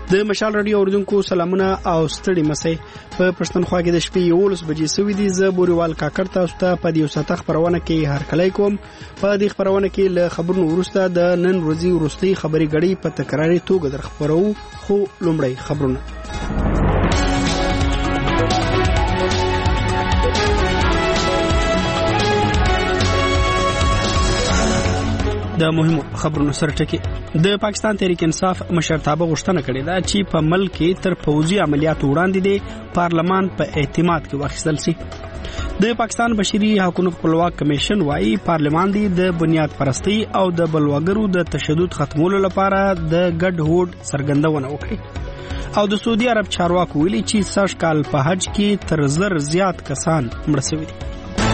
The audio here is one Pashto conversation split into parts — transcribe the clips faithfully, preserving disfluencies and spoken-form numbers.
د مشال رادیو اوریدونکو سلامونه او ستړي مسئ په پښتونخوا کې د شپې یولس بجې سوي دي. زه بوريوال کاکړ تاسو ته په دې ساته خبرونه کې هرکلی کوم. په دې خبرونه کې له خبرونو وروسته د نن ورځې وروستي خبري غړي په تکراري توګه در خبرو. خو لومړی خبرونه د مهمو خبرونو سره ټکی. د پاکستان تحریک انصاف مشرتابه غوښتنه کړې ده چې په ملک کې تر پوځي عملیاتو وړاندې د پارلمان په اعتماد کې واخیستل شي. د پاکستان بشري حقوقو خپلواک کمیشن وايي پارلمان دی د بنیاد پرستی او د بلوګرو د تشدد ختمولو لپاره د ګډ هوډ څرګندونه وکړي. او د سعودي عرب چارواکو ویلي چې سږ کال په حج کې تر زر زیات کسان مړ شوي دي.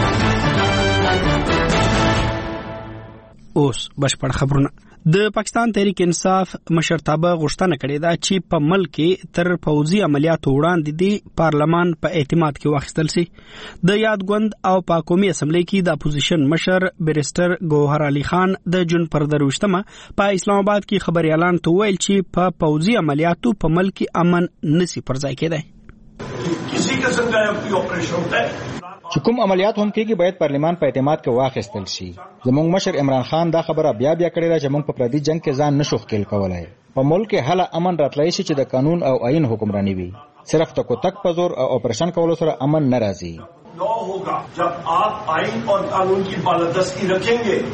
اوس بشپړ خبرونه. د پاکستان تحریک انصاف مشرتابه غوښتنه کړې ده چې په ملک کې تر پوځي عملیاتو وړاندې د پارلمان په اعتماد کې واخیستل شي. د یاد ګوند او په قومي اسمبلی کې د اپوزیشن مشر بیرسټر ګوهر علي خان د جون پر دروشتمه په اسلام آباد کې خبري اعلان ته ویل چې په پوځي عملیاتو په ملک کې امن نسی پر ځای کېدای. کسی قسم کا اپریشن ہوتا ہے چې کوم عملیات هم کېږي باید پارلمان په اعتماد کې واخیستل شي. زموږ مشر عمران خان دا خبره بیا بیا کړې ده چې موږ په پردي جنگ کې ځان نشو ښکېل کولای. په ملک کې هله امن راتلای شي چې د قانون او آئین حکمرانی وي. صرف تک تک په زور او اپریشن کولو سره امن نه راځي. نو ہوگا جب آپ آئین اور قانون کی بالادستی رکھیں گے.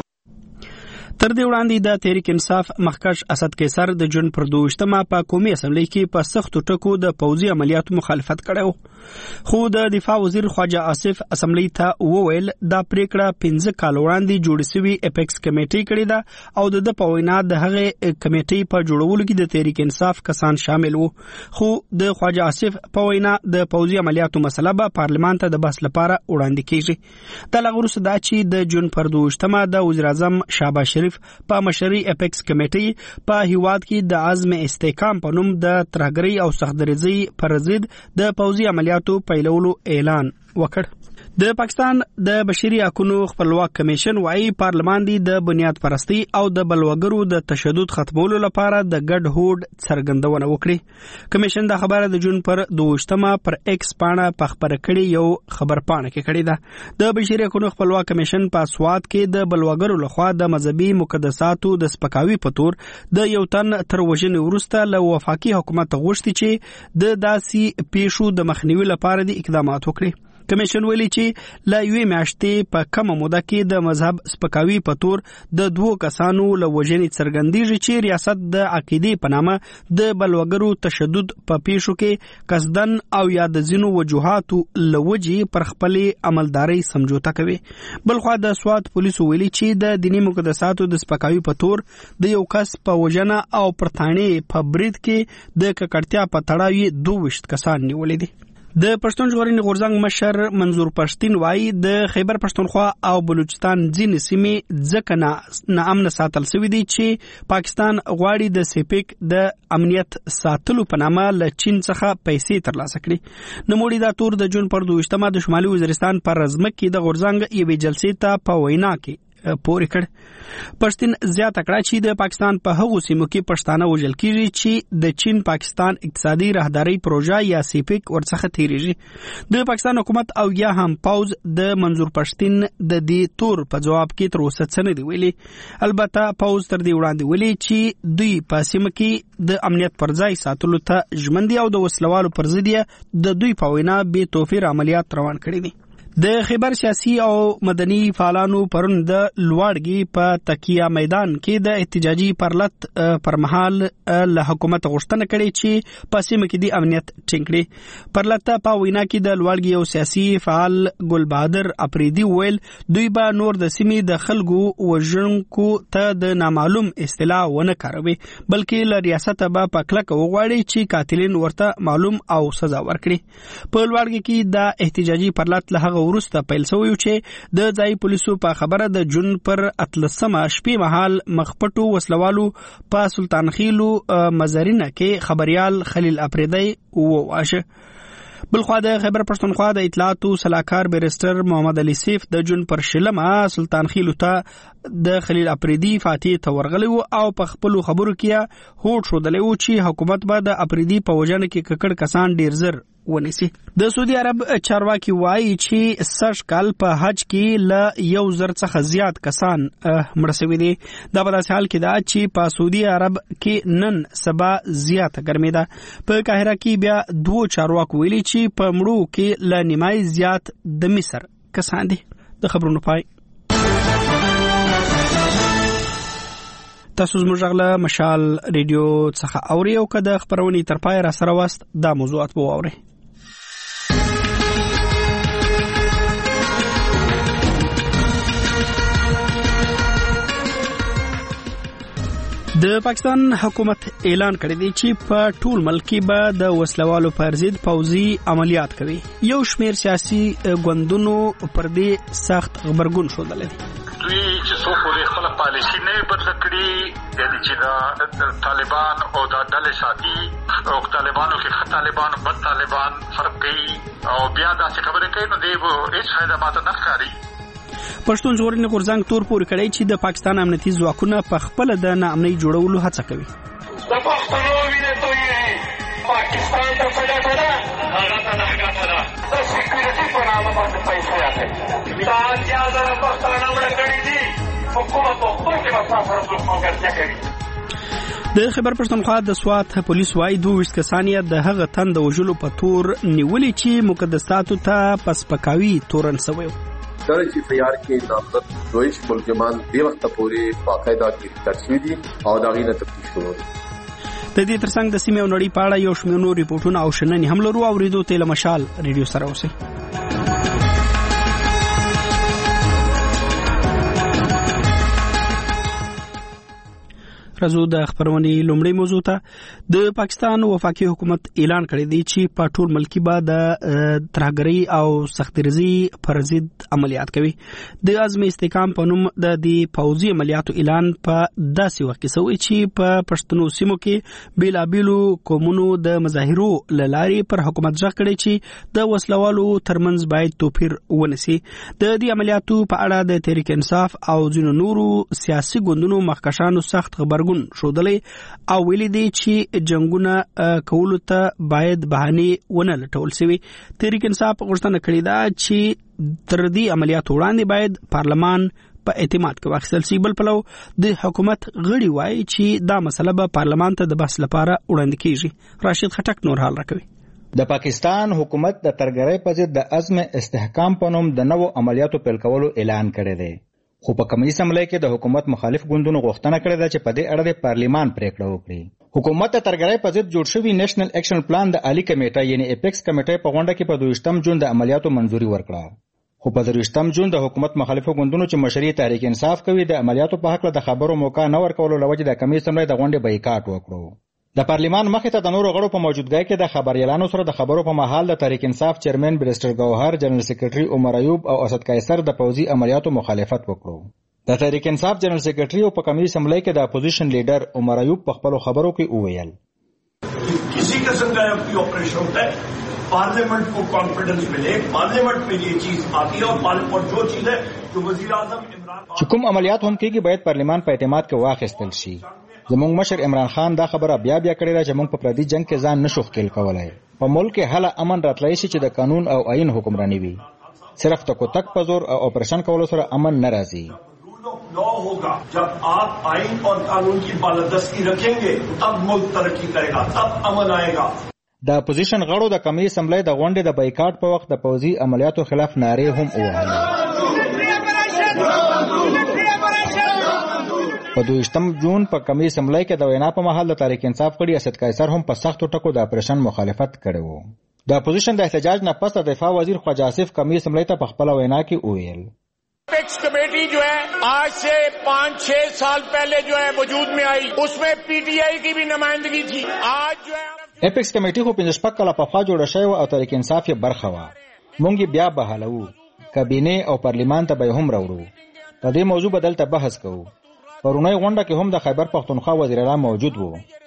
تر دې وړاندې د تحریک انصاف مخکښ اسد قیصر د جون پر دوشتمه په قومي اسمبلی کې په سختو ټکو د پوځي عملیاتو مخالفت کړو. خو د دفاع وزیر خواجه آصف اسمبلی ته وویل دا پریکړه پنځه کال وړاندې جوړ شوی اپیکس کمیټي کړې ده او د په وینا د هغه کمیټي په جوړولو کې د تحریک انصاف کسان شامل وو. خو د خواجه آصف په وینا د پوځي عملیاتو مسله به پارلمان ته د بحث لپاره وړاندې کیږي. د لغورس دا چې د جون پر دوشتمه د وزیر اعظم شهباز شریف په مشري اپیکس کمیټي په هیواد کې د عزم استحکام په نوم د ترهګرۍ او سختدریزۍ پر ضد د پوځي عملیاتو پیلولو اعلان وکړ. د پاکستان د بشري حقوقو خپلواک کمیشن وايي پارلمان دی د بنیاد پرستی او د بلوګرو د تشدد ختمولو لپاره د ګډ هوډ څرګندونه وکړي. کمیشن دا خبره د جون پر دوشتمه پر ایکس پاڼه په خبره کړي یو خبر پاڼه کې کړي ده. د بشري حقوقو خپلواک کمیشن په سواد کې د بلوګرو لخوا د مذهبي مقدساتو د سپکاوي په تور د یو تن تر وژنې وروسته له وفاقي حکومت غوښتي چې د داسي پیښو د مخنیوي لپاره د اقدامات وکړي. کمیشن ویلي چې لا یوې میاشتې په کمه موده کې د مذهب سپکاوي په تور د دوو کسانو له وژنې څرګندېږي چې ریاست د عقیدې په نامه د بلوګرو تشدد په پیښو کې قصدن او یا د ځینو وجوهاتو له وجې پر خپلې عملدارۍ سمجوته کوي. بلخوا د سوات پولیسو ویلي چې د دیني مقدساتو د سپکاوي په تور د یو کس په وژنه او پر تاڼې په برید کې د ککړتیا په تړاو یې دوه ویشت کسان نیولي دي. د پښتون ژغورنې غورځنګ مشر منظور پښتین وايي د خیبر پښتونخوا او بلوچستان ځینې سیمې ځکه نه ناامن ساتل شوي دي چې پاکستان غواړي د سیپیک د امنیت ساتلو په نامه له چین څخه پیسې ترلاسه کړي. نوموړي دا تور د جون پر دوشتمه د شمالي وزیرستان پر رزمک کې د غورځنګ یوې جلسې ته په وینا کې پورې کړ. پښتون زیاته کړه چې د پاکستان په هغو سیمو کې پښتانه وژل کیږي چې د چین پاکستان اقتصادي راهداري پروژه یا سیپیک ورڅخه تیریږي. د پاکستان حکومت او یا هم پاوز د منظور پښتین د دې تور په جواب کې تر اوسه څه نه دی ویلي. البته پاوز تر دې وړاندې ویلي چې دوی په سیمه کې د امنیت پر ځای ساتلو ته ژمن دي او د وسلوالو پر ضد د دوی په وینا بې توفیر عملیات روان کړي دي. د خیبر سیاسي او مدني فعالانو پرون د لوړګي په تکیه میدان کې د احتجاجي پرلط پر مهال له حکومت غوښتنه کړې چې په سیمه کې د امنیت ټینګ کړي. پرلط په وینا کې د لوړګي او سیاسي فعال ګل بهادر اپریدي ویل دوی به نور د سیمې د خلکو وژونکو ته د نامعلوم اصطلاح ونه کاروي بلکې له ریاست به په کلکه وغواړي چې قاتلین ورته معلوم او سزا ورکړي. په لوړګي کې د احتجاجي پرلط له وروسته پیل شوی چې د ځای پولیسو په خبره د جون پر اتلسمه شپې مهال مخپټو وسلوالو په سلطان خیلو مزارینه کې خبريال خلیل اپریدی وواشه. بلخوا د خیبر پښتونخوا د اطلاعاتو سلاکار بیرستر محمد علي سیف د جون پر شلمه سلطان خیلو ته د خلیل اپریدي فاتح ته ورغلی او په خپل خبرو کې هوټ شو دلې و چې حکومت به د اپریدي په وجنه کې ککړ کسان ډیر زر ونیسي. د سعودي عرب چارواکي وایي چې سږ کال په حج کې ل یو زر څخه زیات کسان مړ شوي دي. دا په داسې حال کې ده چې په سعودي عرب کې نن سبا زیاته ګرمي ده. په قاهره کې بیا دوه چارواکو ویلي چې په مړو کې ل نیمای زیات د مصر کسان دي. د خبرونو پای. تاسو زموږ غلا مشال ریډیو څخه اوري او کده خبرونه تر پای را سره واست دا موضوعات به واوري. د پاکستان حکومت اعلان کړی دی چې په ټول ملک کې به د وسلوالو پر ضد پوځي عملیات کوي. یو شمېر سیاسي ګوندونو پر دې سخت غبرګون ښودلی دی. دوی چې څوک ولې خپله پالیسي نه بدله کړي، یعنې چې د طالبان او د ډلې ساتي او طالبانو کې ښه طالبان او بد طالبان فرق کوي او بیا داسې خبرې کوي، نو دی به هېڅ فایده ماته نه ښکاري. پښتون ژغورنې غورځنګ تور پورې کړی چې د پاکستان امنیتي ځواکونه په خپله د ناامنۍ جوړولو هڅه کوي. د پښتنو وینې تویېږي، پاکستان ته څه ګټه ده؟ هغه ته نه ګټه ده. د سکیورټي په نامه باندې پیسې اخلي. دا اتیا زره پښتانه مړه کړي دي، حکومت په خپل کې به ستا سره څوک کوي. د خیبر پښتونخوا د سوات پولیس وايي دوه ویشت کسان یې د هغه تن د وژلو په تور نیولي چې مقدساتو ته پسپکاوي تورن شوی و. کله چې فیار کې نامزد دویش ملزمان دی وخت پورې باقاعده گرفتار شوي دي او دا غینه تفتیش شروع دي. د دې ترڅنګ د سیمې او نړۍ په اړه یو شمېر نور ریپورټونه او شننې هم لرو. اورېدو ته له مشال ریډیو سره اوسئ. راځو د خبرونې لومړی موضوع ته. د پاکستان وفاقي حکومت اعلان کړی دی چې په ټول ملک به د ترهګرۍ او سختګیرۍ پر ضد عملیات کوي. د عزم استحکام په نوم د دې پوځي عملیاتو اعلان په داسې وخت کې شوی چې په پښتنو سیمو کې بیلابیلو قومونو د مظاهرو له لارې پر حکومت ژغ کړی چې د وسلوالو ترمنځ باید توپیر ونیسي. د دې عملیاتو په اړه د تحریک انصاف او ځینو نورو سیاسي ګوندونو مخکښانو سخت خبرګون شودلې او ویلي دي چې جنگونه کولو ته باید بهانې ونه لټول شي. تحریک انصاف غوښتنه کړې ده چې تر دې عملیاتو وړاندې باید پارلمان په اعتماد کې واخیستل شي. بل پلو د حکومت غړي وایي چې دا مسله به پارلمان ته د بحث لپاره وړاندې کیږي. راشد خټک نور حال راکوي. د پاکستان حکومت د ترهګرۍ په ضد د عزم استحکام په نوم د نوو عملیاتو پیل کولو اعلان کړی دی. خو په کمیټې سملای کې د حکومت مخالف ګوندونو غوښتنه کړې ده چې په دې اړه د پارلیمان پریکړه وکړي. حکومت د ترهګرۍ په ضد جوړ شوی نېشنل اکشن پلان د عالی کمیټه یعنی اپیکس کمیټې په غونډه کې په دویشتم جون د عملیاتو منځوري ورکړه. خو په درویشتم جون د حکومت مخالفو ګوندونو چې مشري تحریک انصاف کوي د عملیاتو په حق له خبرو موقع نه ورکولو لوجه د کمیټې سملای د غونډې بایکاټ وکړو. د پارلیمان مخې ته د نورو غړو په موجودګۍ کې د خبريالانو سره د خبرو په مهال د تحریک انصاف چیرمن بیرستر ګوهر، جنرال سیکریټري عمر ایوب او اسد قیصر د پوځي عملیاتو مخالفت وکړو. د تحریک انصاف جنرال سیکریټري او په کمیټې سملای کې د اپوزیشن لیډر عمر ایوب په خپل خبرو کې وویل किसी किस्म का कोई ऑपरेशन होता है पार्लियामेंट को कॉन्फिडेंस मिले, पार्लियामेंट में ये चीज आती है और जो चीज है जो वजीर आजम इमरान چې کوم عملیات هم کېږي باید پارلیمان په اعتماد کې واخیستل شي. زموږ مشر عمران خان دا خبره بیا بیا کړې ده چې موږ په پردي جنگ کې ځان نشو ښکېل کولای. په ملک کې هله امن راتلای شي چې د قانون او آئین حکمراني وي. صرف تکو تک په زور او اپریشن کولو سره امن نه راځي. लॉ होगा जब आप आइन और कानून की बालादस्ती रखेंगे तब मुल्क तरक्की करेगा, तब अमन आएगा. د اپوزیشن غړو د کمیټې سملای د غونډې د بایکاټ په وخت د پوځي عملیاتو خلاف نارې هم ووهلې. په دویشتم جون په کمیټې سملای کې د وینا په مهال د تحریک انصاف غړي اسد قیصر هم په سختو ټکو د اپریشن مخالفت کړی و. د اپوزیشن د احتجاج نه پس د دفاع وزیر خواجه آصف کمیټې سملای ته په خپل وینا کې وویل एपेक्स कमेटी जो है आज से पाँच छह साल पहले जो है वजूद में आई, उसमें पीटीआई की भी नुमाइंदगी थी. आज जो है एपेक्स कमेटी خو پنځه شپږ کاله پخوا جوړه شوې او تحریک انصاف یې برخه وه. موږ بیا بحالو کابینه او پارلیمان ته به هم راوړو. په دې موضوع به دلته بحث کوو. پرونی غونډه کې هم د خیبر پښتونخوا وزیر اعلی موجود وو.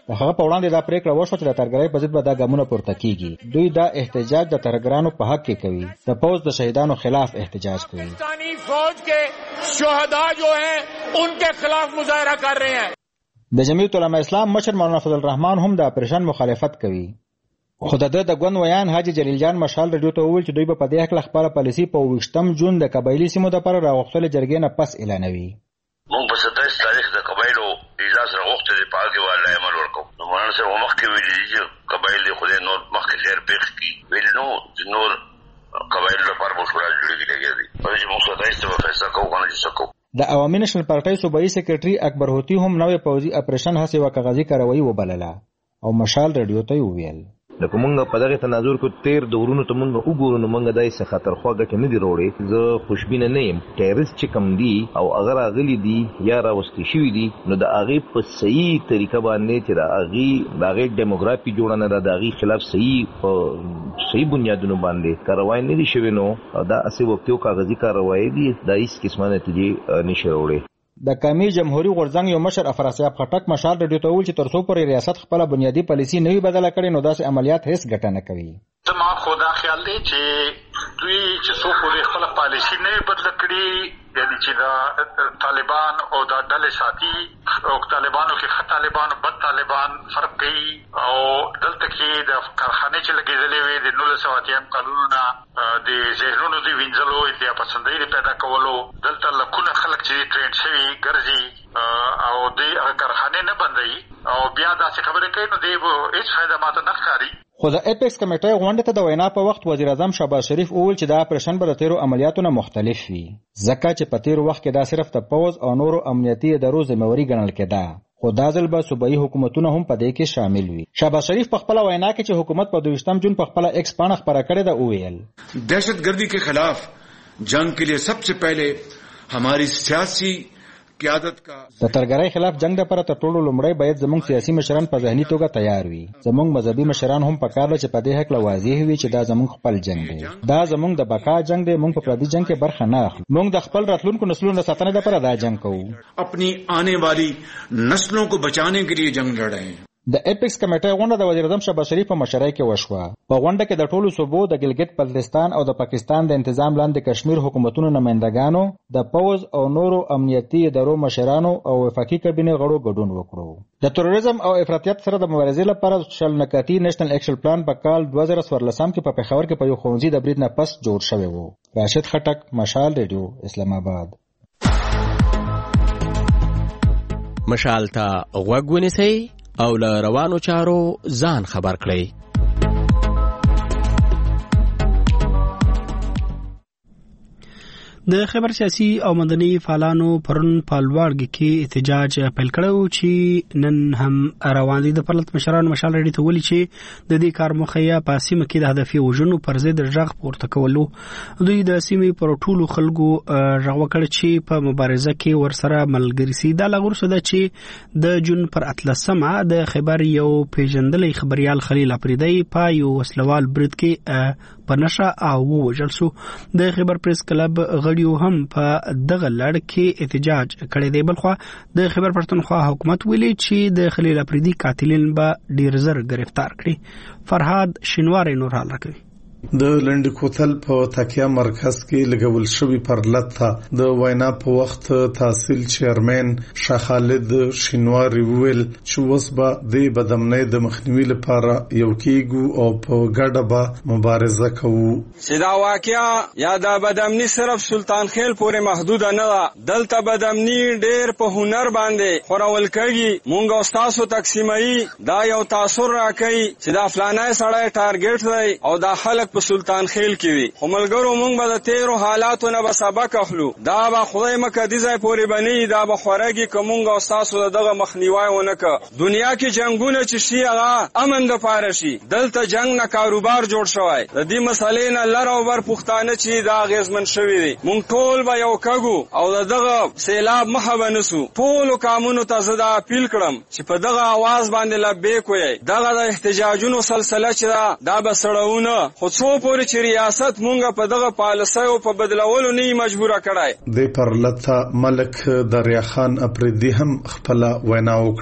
د هغه په وړاندې دا پریکړه وشوه چې د ترګرۍ په ضد به دا ګامونه پورته کیږي. دوی دا احتجاج د ترګرانو په حق کې کوي، د پوځ د شهیدانو خلاف احتجاج کوي. پاکستانی فوج کے شہداء جو ہیں ان کے خلاف مظاہرہ کر رہے ہیں. د جمعیت علماء اسلام مشر مولانا فضل الرحمن هم د اپریشن مخالفت کوي. خو د د ګوند ویان حاجی جلیل جان مشال رادیو ته وویل چې دوی به په دې حق خپله پالیسي په اوویشتم جون د قبایلي سیمو دپاره راغوښتلې جرګې نه پس اعلانوي. موږ په ستایس تاریخ د قبایلو اجلاس راغوښتی دی، په هغې باندې عمل وکړو. نو مولانا صاحب مخکې ویلي دي چې قبایل دې خدای نور مخکې خیر پېښ کړي، ویلي نو چې نور قبایلو لپاره به شورا جوړېږي لګیا دي، په چې موږ ستایس ته به فیصله کوو که نه چې څه کوو. د عوامي نشنل پارټۍ صوبایي سیکرټري اکبر هوتي هم نوې پوځي اپریشن هسې یوه کاغذي کاروایي وبلله او مشال رادیو ته یې وویل لکه مونږ په دغه تناظر کو تیر دورونو ته مونږ وګورو نو مونږ دای څه خطر خو غټ نه دی وروړي. زه خوشبینه نه یم. ټیرریست چې کم دي او اگر اغلی دي یا راوستي شوي دي نو د هغې په صحیح طریقه باندې چې د هغې د هغې ډیموګرافي جوړه نه ده، د هغې خلاف صحیح په صحیح بنیادونو باندې کاروایي نه دي شوي، نو دا هسې وقتي او کاغذي کاروایي دي، دا هېڅ قسمه نتیجې نشي راوړی. د قومي جمهوري غورځنګ یو مشر افراسیاب خټک مشال رادیو ته وویل چې تر څو پورې ریاست خپله بنیادي پالیسي نه وي بدله کړې نو داسې عملیات هېڅ ګټه نه کوي. زما خو دا خیال دی چې دوی چې څو پورې خپله پالیسي نه وي بدله کړي، یعنې چې دا طالبان او دا ډلې ساتي او طالبانو کې ښه طالبان او بد طالبان فرق کوي، او دلته کې د کارخانې چې لګېدلې وې د نولس سوه اتیم کلونو نه د ذهنونو د وینځلو، اتیا پسندۍ د پیدا کولو، دلته لکونه خلک چې ټرینډ شوي ګرځي او دوی هغه کارخانې نه بندوي او بیا داسې خبرې کوي، نو دوی به هېڅ فایده ماته نه ښکاري. خو د اپیکس کمیټۍ غونډې ته د وینا په وخت وزیر اعظم شهباز شریف وویل چې دا اپریشن به د تیرو عملیاتو نه مختلف وي، ځکه چې په تیرو وخت کې دا صرف د پوځ او نورو امنیتي ادارو ذمهواري ګڼل کېده، خو دا ځل به صوبایي حکومتونه هم په دې کې شامل وي. شهباز شریف په خپله وینا کې چې حکومت په دویشتم جون په خپله ایکس پاڼه خپره کړې ده وویل دہشت گردی کے خلاف جنگ کے لیے سب سے پہلے ہماری سیاسی د ترګرۍ خلاف جنگ لپاره تر ټولو لومړی باید زموږ سیاسي مشران په ذهني توګه تیار وي. زموږ مذهبي مشران هم پکار ده چې په دې هکله واضح وي چې دا زموږ خپل جنگ دی، دا زموږ د بقا جنگ دی، موږ په پردي جنگ کې برخه نه اخلو. موږ د خپل راتلونکو نسلونو د ساتنې لپاره دا جنگ کوو، اپنی آنے والی نسلوں کو بچانے کے لیے جنگ لڑ رہے ہیں. د اپیکس کمیټۍ غونډه د وزیر اعظم شهباز شریف په مشرۍ کې وشوه. په غونډه کې د ټولو صوبو د ګلګت بلتستان او د پاکستان د انتظام لاندې کشمیر حکومتونو نمایندګانو، د پوځ او نورو امنیتي ادارو مشرانو او وفاقي کابینې غړو ګډون وکړو. د تروریزم او افراطیت سره د مبارزې لپاره شل نکاتي نیشنل ایکشن پلان په کال دوه زره څوارلسم کې په پېښور کې په یو ښوونځي د برید نه پس جوړ شوی و. راشد خټک، مشال ریډیو، اسلام آباد. مشال ته غوږ ونیسئ او له روانو چارو ځان خبر کړئ. د خبر سیاسي او مدني فعالانو پرون په لوړګي کې احتجاج پیل کړو چې نن هم روان دي. د پرلط مشران مشال رډي ته ویلي چې د دې کار موخه یې په سیمه کې د هدفي وژنو پر ضد غږ پورته کولو. دوی د سیمې پر ټولو خلکو غږ وکړ چې په مبارزه کې ورسره ملګري سي. دا لغور شو چې د جون پر اتلسمه د خبر یو پیژندلې خبريال خلیل افریدی په یو وسلوال برید کې په نشه او وژل شو. د خبر پریس کلب غړیو هم په دغه لړ کې احتجاج کړی دی. بلخوا د خبر پښتونخوا حکومت ویلي چې د خلیل افریدی قاتلین به ډیر زر گرفتار کړي. فرهاد شینواری نور حال راکوي. د لنډ کوتل په تکیه مرکز کې لګول شوی پرلط ته د وینا په وخت تحصیل چیرمن شاه خالد شینواری ویل چې اوس به د بدامنۍ د مخنیوي لپاره یو کېږو او په ګډه به مبارزه کوو. چې دا واقعیا یا دا بدامنۍ صرف سلطان خیل پورې محدود نه ده، دلته بدامنۍ ډیر په هنر باندې خورول کېږي. مونږ او تاسو تقسیموي دا یو تاثر راکوي چې دا فلانای سړی ټارګټ دی او دا خلک په سلطان خیل کې وي. خو ملګرو مونږ به د تیرو حالاتو نه به سبق اخلو. دا به خدای مکه دې ځای پورې بني، دا به خورګي که مونږ او تاسو دغه مخنیوي ونه کړو. دنیا کې جنگونه چې شي هغه امن د پاره شي، دلته جنگ نه کاروبار جوړ شوی. د دې مسلې نه لر او بر پښتانه چې دا غیزمن شوی دي، مونږ ټول به یو کګو او دغه سیلاب مخه بنسو. ټول قانونو ته زدا اپیل کړم چې په دغه आवाज باندې لبیک وي. دغه د احتجاجونو سلسله چې دا به سړونه خو څو پورې چې ریاست مونږه په دغه پالیسیو په بدلولو نه مجبوره کړای. د پرلط ملک دریا خان افریدی هم خپل وینا وکړه.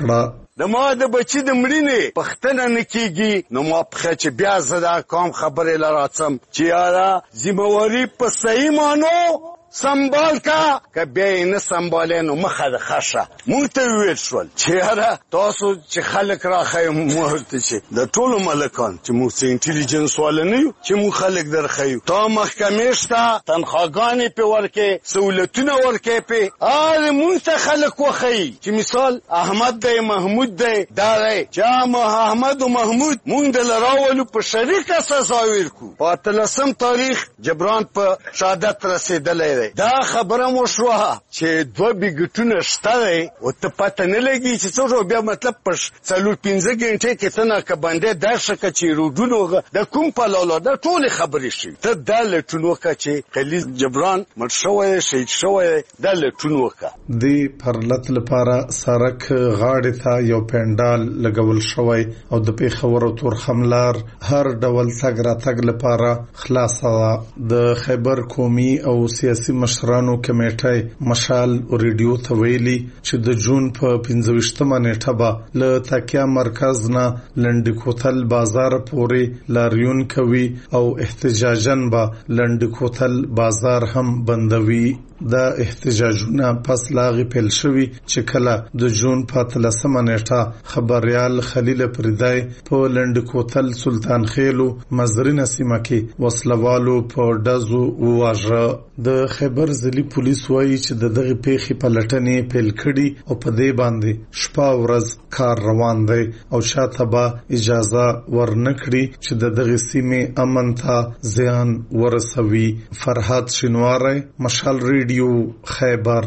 د ما د بچی د مړینې پښتنه نه کیږي نو ما پخه چې بیا زه دا کوم خبرې لراڅم چې یاره ذمہواری په صحیح مانو سنبال کا که بیا یې نه سنبالې نو مخه د خشه مونږ ته وویل شول چې یاره تاسو چې خلک راښیو موږ ته چې د ټولو ملکان چې موږ څه انټیلیجنس والا نه یو چې موږ خلک درښیو تا محکمې شته تنخواګانې پې ورکې سهولتونه ورکې پې هغه مونږ ته خلک وښیي چې مثال احمد دی محمود دی دا دی چې احمد و محمود مونږ دله راولو په شریکه سزا ورکو په اتلسم تاریخ جبران په شهادت رسېدلی دا خبره مو شوه چې دوه بیګټونه شته دی او ته پته نه لګي چې څه شو بیا مطلب په څلور پنځه ګنټې کې ته ناکهبندۍ درشه که چې روډونه د کوم پلوله دا ټولې خبرې شوي ته دا لټون وکړه چې خلیل جبران مړ شوی دی شهید شوی دی دا لټون وکړه د پرلت لپاره سړک غاړې ته یو پنډال لګول شوی او د پېښور او تورخملار هر ډول تګ راتګ لپاره خلاصه ده د خیبر قومي او سیاسي مشرانو کمیټه مشال او ریډیو ته ویلي چې د جون په پنځه ویشتمه نیټه به له تکیا مرکز نه لنډکوتل بازار پورې لاریون کوي او احتجاجن به لنډکوتل بازار هم بندوي دا احتجاجونه پس لاغي پیل شوي چې کله د جون په اتلسمه نیټه خبريال خلیل پردای په لنډکوتل سلطان خیلو مزرینه سیمه کې وسلوالو په ډزو وواژه د خیبر ضلعي پولیس وایي چې د دغه پیښې په لټنې پیل کړي او په دې باندې شپه ورځ کار روان دی او شاته به اجازه ورنکړي چې د دغه سیمې امن ته زیان ورسوي. فرهاد شینواری، مشال ریډیو خیبر.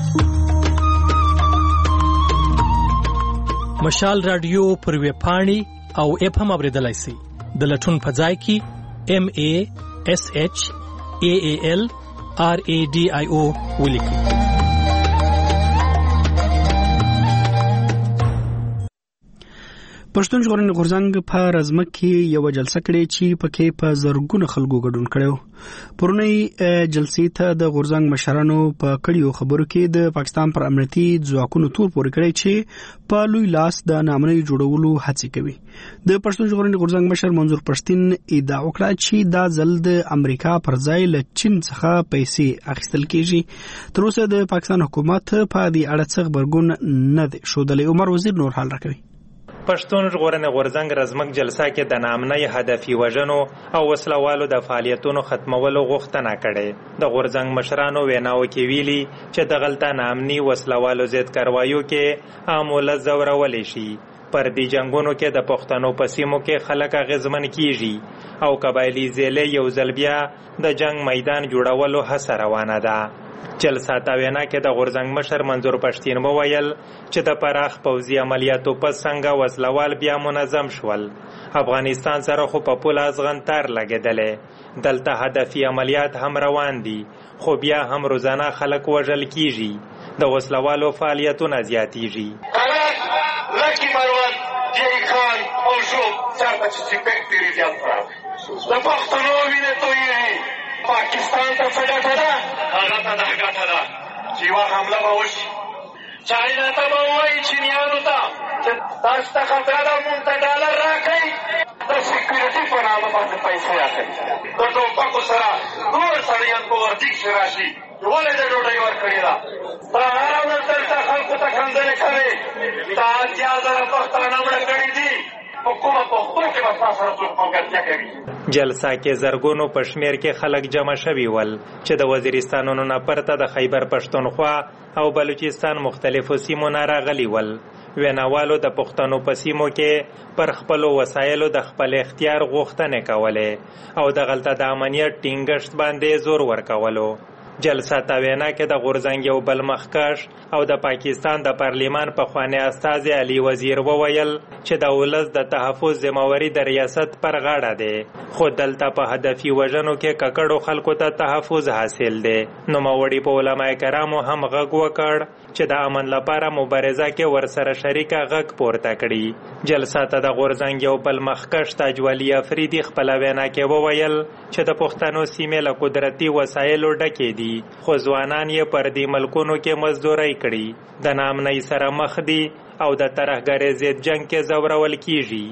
مشال رادیو پر ویب پاڼې او اپ هم اوریدلای شئ. د لټون په ځای کې ام ا اس اچ ا ا ال ار ا ډي آی او ولیکئ. پښتون ژغورنې غورځنګ په رزمه کې یو جلسه کړې چې پکې په زرګونو خلکو ګډون کړو. پرونی جلسې ته د غورځنګ مشرانو په کړیو خبرو کې د پاکستان پر امنیتي ځواکونو تور پورې کړی چې په لوی لاس د نامنۍ جوړولو هڅې کوي. د پښتون ژغورنې غورځنګ مشر منظور پښتين ادعا وکړه چې دا ځل د امریکا پر ځای له چین څخه پیسې اخیستل کیږي. تر اوسه د پاکستان حکومت په دې اړه څه خبرګون نه دی ښودلی. عمر وزیر نور حال راکوي. پښتون ژغورنې غورځنګ رزمک جلسه کې د نامنۍ هدفي وژنو او وسلوالو د فعالیتونو ختمولو غوښتنه کړې. د غورځنګ مشرانو ویناو کې ویلي چې د غلطه نامني وسلوالو ضد کاروایو کې عامله زورول شي. پر دې جنگونو کې د پښتنو په سیمو کې خلک اغیزمن کیږي او قبایلی ضلع یو ځل بیا د جنگ میدان جوړولو هڅه روانه ده. جلسه تا وینا کې د غورځنګ مشر منظور پښتين وویل چې د پراخ پوځي عملیاتو پس څنګه وسلوال بیا منظم شول. افغانستان سره خو په پوله ازغنتار لګېدلې. دلته هدفي عملیات هم روان دي خو بیا هم روزانه خلک وژل کیږي. د وسلوالو فعالیتونه زیاتیږي. لکی مروت جی خان او شو چارته چې سپیکټری زیات راو د پښتنو وینې تویې پاکستان ته څه ګټه ده؟ هغه ته دا ګټه ده چې یوه حمله به وشي. چاینا ته به ووایي چینیانو ته چې تاسو ته خطره ده مونږ ته ډالر راکئ د سکیورټي په نامه باندې پیسې اخلي. د ټوپکو سره نور سړیان په وردي کښې راشي چې ولې دې ډوډۍ ورکړې ده. دا هره ورځ دلته خلکو ته کنځلې کوې. دا اتیا زره پښتانه مړه کړي دي په کومه پښتو کې به ستا سره څوک ملګرتیا کوي. جلسه کې زرګونو په شمیر کې خلک جمع شوي ول چې د وزیرستانونو نه پرته د خیبر پښتونخوا او بلوچستان مختلفو سیمو نه راغلي ول. ویناوالو د پښتنو په سیمو کې پر خپلو وسایلو د خپل اختیار غوښتنې کولې او د غلطه د امنیت ټینګښت باندې زور ورکولو. جلسه تا وینا کې د غورځنګ یو بل مخکښ او د پاکستان د پارلیمان پخوانی استازی علي وزیر وویل چې د ولس د تحفظ ذمہواری د ریاست پر غاړه ده خو دلته په هدفي وژنو کې ککړو خلکو ته تحفظ حاصل ده. نوموړي په علماء کرامو هم غږ وکړ چې د امن لپاره مبارزه کې ورسره شریکه غږ پورته کړي. جلسه ته د غورځنګ یو بل مخکښ تاجوالي افریدي خپله وینا کې وویل چې د پښتنو سیمې له قدرتي وسایلو ډکې دي خو ځوانان یې پر دې ملکونو کې مزدورۍ کړي. د نامنۍ سره مخ دي او د ترهګرۍ ضد جنگ کې ځورول کیږي.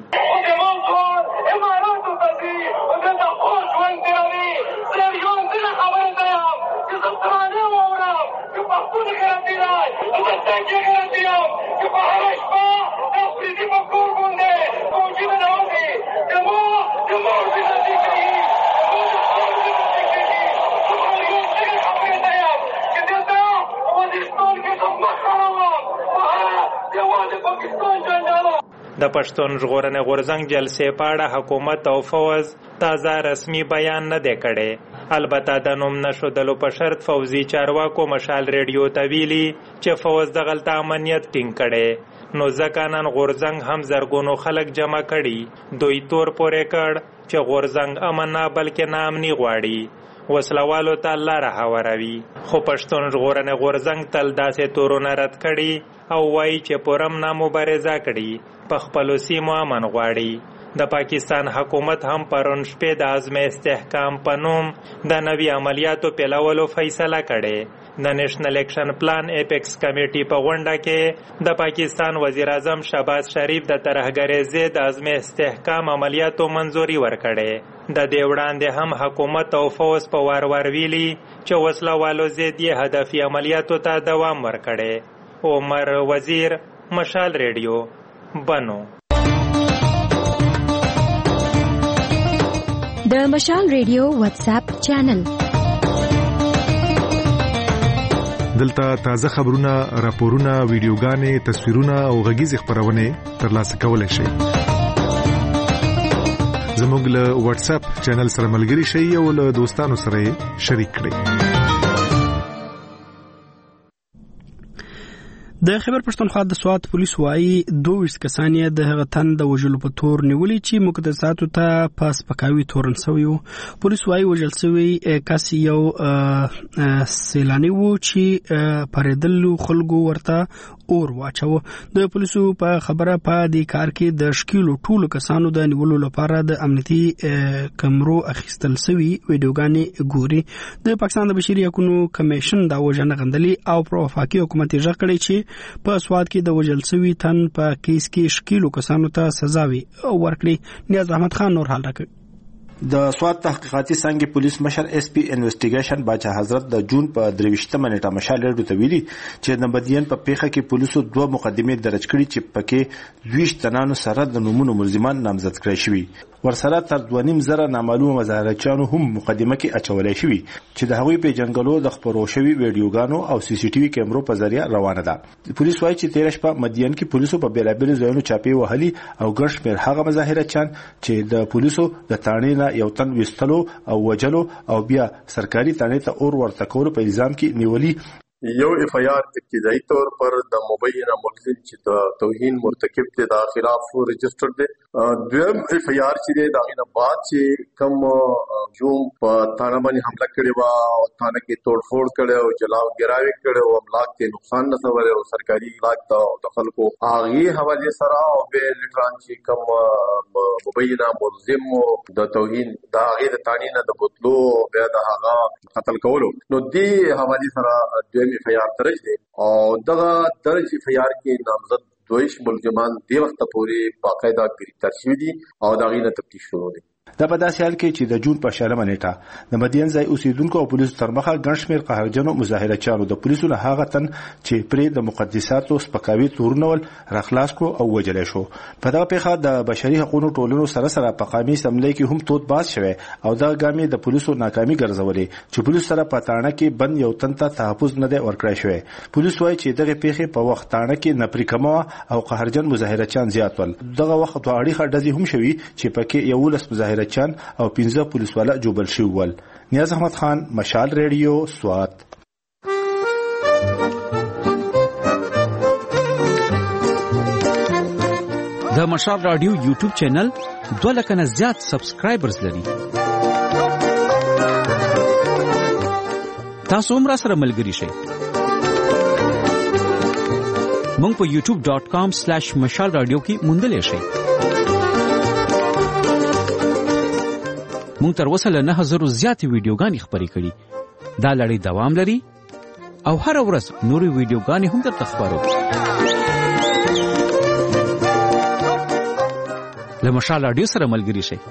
د پښتون ژغورنې غورځنګ جلسې په اړه حکومت او فوز تازه رسمي بیان نه دی کړی. البته د نوم نښودلو په شرط فوزي چارواکو مشال ریډیو ته ویلي چې فوز دغلته امنیت ټینګ کړی. نو ځکه نن غورځنګ هم زرګونو خلک جمع کړي. دوی تور پورې کړ چې غورځنګ امن نه بلکې ناامني غواړي، وسلوالو ته لاره هواروي. خو پښتون ژغورنې غورځنګ تل داسې تورونه رد کړي او وایي چې پرم نه مبارزه کړي، په خپلو سیمو امن غواړي. د پاکستان حکومت هم پرون شپې د عزم استحکام په نوم د نوي عملیاتو پیلولو فیصله کړې. د نیشنل اکشن پلان اپیکس کمیټي په غونډه کې د پاکستان وزیر اعظم شهباز شریف د ترهګرۍ ضد عزم استحکام عملیاتو منظوري ورکړې. د دې وړاندې هم حکومت او فوز په وار وار ویلي چې وسله والو ضد یې هدفي عملیاتو ته دوام ورکړی. عمر وزیر، مشال ریډیو، بنو. د مشال ریډیو واتس اپ چینل. دلته تازه خبرونه، راپورونه، ویډیوګانې، تصویرونه او غږیز خبرونه ترلاسه کولای شئ. زموږ له واتس اپ چینل سره ملګري شئ او له دوستانو سره شریک کړئ. د خیبر پښتونخوا د سوات پولیس وايي دوه ویشت کسان یې د هغه تن د وژلو په تور نیولي چې مقدساتو ته په سپکاوي تورن شوی وو. پولیس وايي وژل شوی کس یو سیلانی وو چې پرېدلو خلکو ورته اور واچو. د پولیسو په خبره په دې کار کې د شکیلو ټولو کسانو د نیولو لپاره د امنیتي کمرو اخیستل شوی ویډیوګانې ګوري. د پاکستان د بشري حقوقو کمیشن دا وژنه غندلي او پر وفاقي حکومت یې ځکړي چې په سواد کې د وژل شوی تن په کیس کې شکیلو کسانو ته سزا وي ورکړي. نیاز احمد خان نور حال راکړي. د سواد تحقیقاتي څنګه پولیس مشر اس پی انویسټیګیشن باچا حضرت د جون په درويشتمه نیټه مشال ریډیو ته ویلي چې د بدین په پیخه کې پولیسو دوه مقدمې درج کړي چې پکې دویشت تنانو سره د نومونو ملزمان نامزد کړي شوی. ورسره تر دوه نیم زره نامعلومه مظاهرچیانو هم مقدمه کې اچولای شوی چې د هغوی په جنگلو د خبرو شوی ویډیوګانو او سی سی ټي وي کیمرو په ذریعہ روانه ده. پولیس وايي چې تیر شپه مدین کې پولیسو په بیلابل ځایونو چاپی وهلي او ګرش مېر هغه مظاهرچیان چې د پولیسو د تانې نه یو تن وستلو او وجلو او بیا سرکاري تانې ته اور ورته کولو په الزام کې نیولي. یو اف آی آر ابتدایي طور پر د مبینه ملزم چې د توهین مرتکب دی د خلاف رجسٹر دی. دویم اف آی آر چې دا غینه بعد چې کوم جوم په تانه باندې حمله کړې و او تانه کې توڑفوڑ کړي او جلاو ګراوي کړي او املاک ته نقصان نه سوي او سرکاري املاک ته د خلکو هغه حواله سره او به لټران چې کوم مبینه ملزم د توهین دا غیر تانی نه د بوتلو بیا د هغه قتل کولو نو دی حواله سره دویم اف آی آر درج دی او دغه درج اف آی آر کې نامزد دویش ملزمان دی وخت پورې باقاعده گرفتار شوي دي او دا غینه تفتیش شروع دي. دا په داسې حال کې چې د جون په شلمه نیټه د مدین ځای اوسیدونکو او پولیسو تر مخه ګڼ شمېر قهرجنو مظاهرچیانو د پولیسو له هغه تن چې پرې د مقدساتو سپکاوي تورنول راخلاص کړو او وجلې شو. په دغه پیښه د بشري حقوقو ټولنو سره سره په قامي سملې کې هم توت باز شوه او دا ګامې د پولیسو ناکامي ګرځولې چې پولیس سره په تاڼه کې بند یو تن ته تحفظ نه دی ورکړی شوی. پولیس وايي چې دغه پیښه په وخت تاڼه کې نپریکمه او قهرجن مظاهرچیان زیات ول. دغه وخت واړی خډزي هم شوی چې پکې یو لس مظاهرچیان او پنځه پولیس والا جوبل شوی ول. نیاز احمد خان، مشال ریډیو، سوات. د مشال رادیو یوټیوب چینل دوه لکه نه زیات سبسکرایبرز لري. تاسو هم را سره ملګري شئ. مونږ په یوټیوب ډاٹ کام سلیش مشال رادیو کې موندلی شئ. مونږ تر اوسه له نه هزارو زیاتې ویډیوګانې خپرې کړي. دا لړۍ دوام لري او هر ورځ نورې ویډیوګانې هم درته خپروو. له مشال رادیو سره ملګري شئ.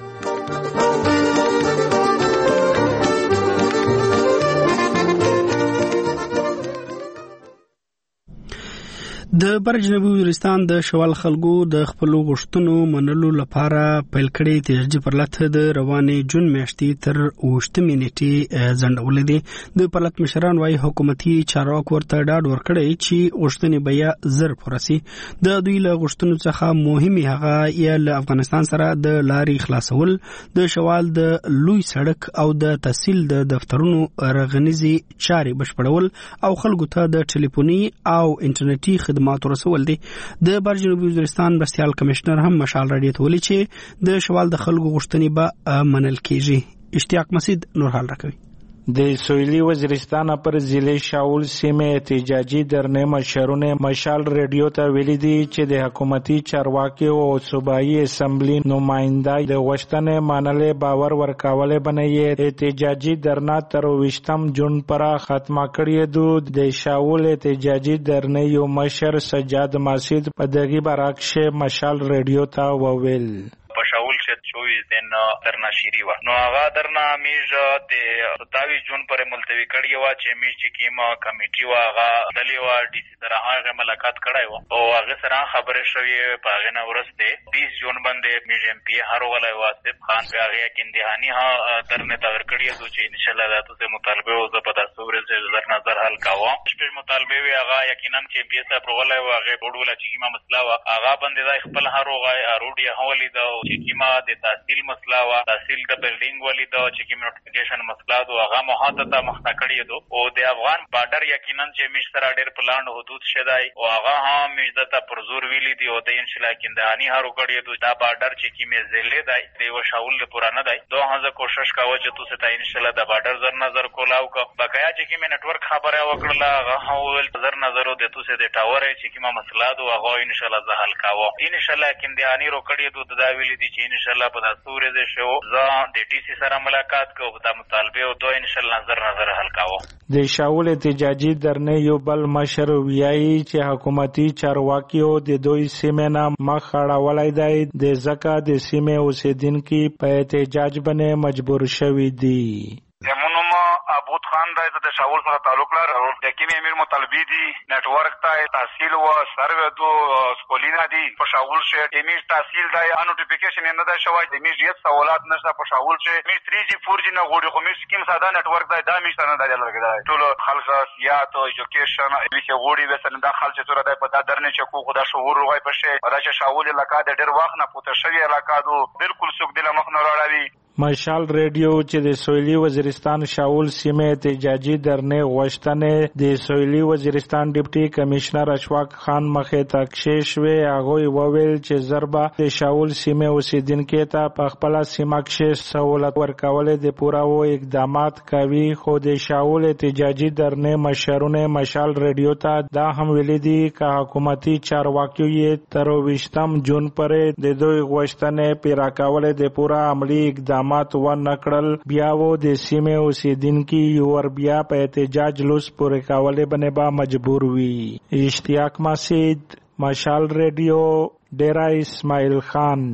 د بر جنوبي وزیرستان د شوال خلکو د خپلو غوښتنو منلو لپاره پیل کړی احتجاجي پرلط د روانې جون میاشتې تر اوویشتمې نیټې ځنډولې دي. د پرلط مشران وايي حکومتي چارواکو ورته ډاډ ورکړی چې غوښتنې به یې زر پوره سي. د دوی له غوښتنو څخه مهمې هغه یې له افغانستان سره د لارې خلاصول، د شوال د لوی سړک او د تحصیل د دفترونو رغنیزي چارې بشپړول او خلکو ته د ټلیفوني او انټرنیټي خدمات رسول دي. د بر جنوبي وزیرستان مرستیال کمشنر هم مشال راډیو ته ویلي چې د شوال د خلکو غوښتنې به منل کیږي. اشتیاق مسعود نور حال راکوي. د سویلی وزیرستان پر ضلع شاول سیمه احتجاجي درنه مشرونه مشال ریډیو ته ویلي دي چې د حکومتي چارواکي او صوبایي اسمبلی نمائندای د غوښتنې منلې باور ورکول بنئ. احتجاجي درنه تر وشتم جون پر ختمه کړی دو. د شاول احتجاجي درنه یو مشر سجاد مسعود په دغه برعکس مشال ریډیو ته وویل پشاول شد چوبیس دن درنا شیری و نو هغه درنا میج د ستاویس جون پر ملتوی کړی و چې میج چې کیما کمیټي و هغه دلی و ډي سي سره هغه ملاقات کړای و او هغه سره خبرې شوې په هغه نه ورسته بیس جون باندې میج ایم پی هر ولای واسف خان په هغه کې اندهانی ها درنه تاور کړی و چې ان شاء الله تاسو مطالبه او د پتا صبر سره نظر حل کاوه. چې مطالبه وی هغه یقینا چې پی اس اپ ولای و هغه بډوله چې کیما مسله و هغه باندې خپل هر وغه اروډي حوالی دا چې کیما د تحصیل مسله وا تحصیل د بلډینګ ولی دا چې کیما نوټیفیکیشن مسله دا هغه محادثه مخته کړی دو او د افغان بارډر یقینا چې مشترا ډیر پلاند حدود شدای او هغه هم مجدته پر زور ویلی دی او د ان شاء الله کیندانی هارو کړی دو دا بارډر چې کیمه زلې دی د و شاول پورانه دی دوه هغه کوشش کاوه چې تاسو ته ان شاء الله د بارډر زر نظر کولاو کا بقایا چې کیمه نتورک خبره وکړه هغه ول زر نظر د تاسو د ټاور چې کیمه مسله دو هغه ان شاء الله زه حل کاوه. ان شاء الله کیندانی رو کړی دو دا ویلی دی چې ان شاء الله په تاسو ورته شو زه د ډي سي سره ملاقات کوم د مطالبه او دوه ان شاء الله نظر نظر حل کاوه. د شاول احتجاجي درنه یو بل مشر ویایي چې حکومتي چارواکي او د دوی سیمه نه مخ اړولای دی د زکه د سیمه اوسیدونکو په احتجاج باندې مجبور شوی دي. زمونږ ابود خان دا د شاول سره تعلق لري د کیمې امیر مطالبه دي نتورک ته تحصیل او سروې دو سکولینا دي په شاول شه امیر تحصیل دا نوټیفیکیشن نه دا شوی د امیر یت سوالات نشته په شاول شه امیر تھری جی فور جی نه غوړي خو امیر سکیم ساده نتورک دا د امیر سره دا لګیدای ټول خلک سیاست او ایجوکیشن ویسه غوړي وسنه دا خلک سره د په درنه چکو خدا شعور روای پشه دا چې شاول علاقہ د ډیر وخت نه پوته شوی علاقہ دو بالکل سوق د مخ نه راړوي. مشال ریډیو چې د سویلی وزیرستان شاول سیمه احتجاجي درنه غوښتنه د سویلی وزیرستان ډیپټي کمشنر اشفاق خان مخه ته کښې شوې. هغه وویل چې ضربه د شاول سیمه اوسیدونکو ته په خپل سیمه کې سہولت ورکول د پوره و اقدامات کوي. خو د شاول احتجاجي درنه مشرونه مشال ریډیو ته دا هم ویلي دي چې حکومتي چارواکي یې تر وشتم جون پرې د دوی غوښتنې پیرا کول د پوره عملی اقدام مات و نکړل. بیا و د سیمه اوسیدونکو ور بیا په احتجاج لوس پورې کولې باندې با مجبور وي. اشتیاق مسعود مشال ریډیو ډیرا اسماعیل خان.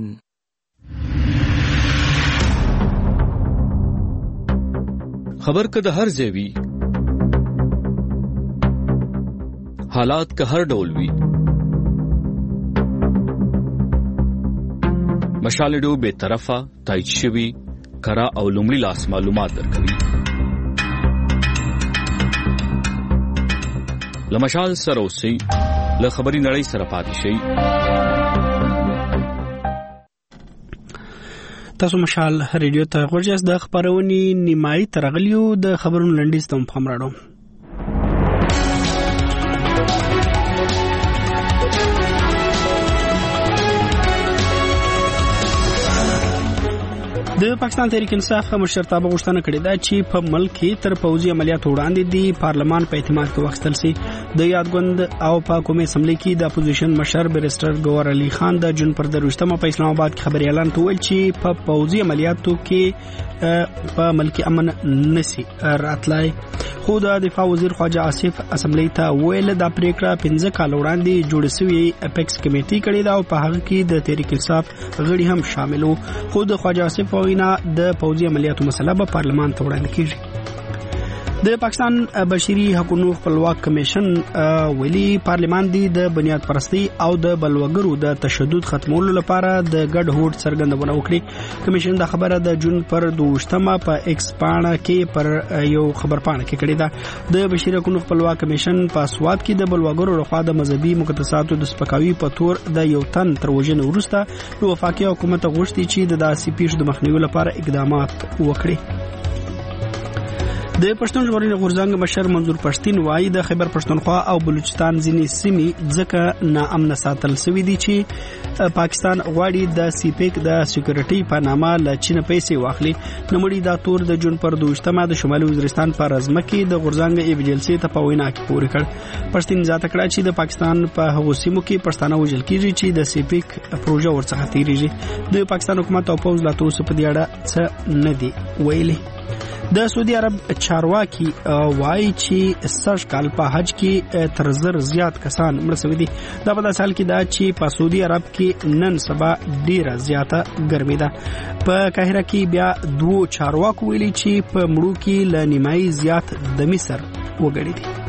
خبر که د هر ځای وي حالات که هر ډول وي مشال ریډیو به طرفه تایید شوی کرا او لومړی لاس معلومات درکوي. لمشال سره اوسئ له خبري نړۍ سره پاتې شئ. تاسو مشال ریډیو ته غوږ د خبرونې نیمایي ترغلیو د خبرونو لنډیز ته هم راړو. د پاکستان تحریک انصاف مشرتابه غوښتنه کړې ده چې په ملک کې تر پوځي عملیاتو وړاندې د پارلمان په اعتماد کې واخیستل شي. د یادګوند او په قومي اسمبلی کې د اپوزیشن مشر بیرسټر ګوهر علي خان د جون پر دروشتمه په اسلام آباد کې خبري اعلان وکړ چې په پوځي عملیاتو کې په ملک امن نسی راتلای. خو د دفاع وزیر خواجه آصف اسمبلی ته ویل د پریکړه پنځه کال وړاندې جوړ شوی اپیکس کمیټي کړې ده او په هغه کې د تحریک انصاف غړي هم شامل وو. خو د خواجه آصف وینا د پوځي عملیاتو مسله به پارلمان ته وړاندې کیږي. د پاکستان بشري حقوقو خپلواک کمیشن ویلي پارلمان دی د بنیاد پرستی او د بلوګرو د تشدد ختمولو لپاره د ګډ هوډ څرګندونه وکړي. کمیشن د خبره د جون پر دوشتمه په ایکس پاڼه کې پر یو خبر پاڼه کې کړې ده. د بشري حقوقو خپلواک کمیشن په سواد کې د بلوګرو لخوا د مذهبي مقدساتو د سپکاوي په تور د یو تن تر وژنې وروسته نو وفاقي حکومت غوښتي چې د داسې پیښو د مخنیوي لپاره اقدامات وکړي. د پښتون ژغورنې غورځنګ مشر منظور پښتين وایي د خیبر پښتونخوا او بلوچستان ځینې سیمې ځکه ناامن ساتل شوې دي چې پاکستان غواړي د سیپیک د سکیورټي په نامه له چین پیسې واخلي. نوموړي دا تور د جون پر دوشتمه د شمالي وزیرستان په رزمه کې د غورځنګ ایویجنسي ته په وینا کې پورې کړ. پښتين ذات کړه چې د پاکستان په هغو سیمو کې پښتانه وژل کیږي چې د سیپیک پروژه ورڅخه تیریږي. د پاکستان حکومت او پوز لا توسه په دې اړه څه نه دی ویلي. د سعودي عرب چارواکي وایي چې سږ کال په حج کې تر زر زیات کسان مړ شوي دي. دا په داسې حال کې ده چې په سعودي عرب کې نن سبا ډیره زیاته ګرمي ده. په قاهره کې بیا دوه چارواکو ویلي چې په مړو کې له نیمایي زیات د مصر وګړي دي.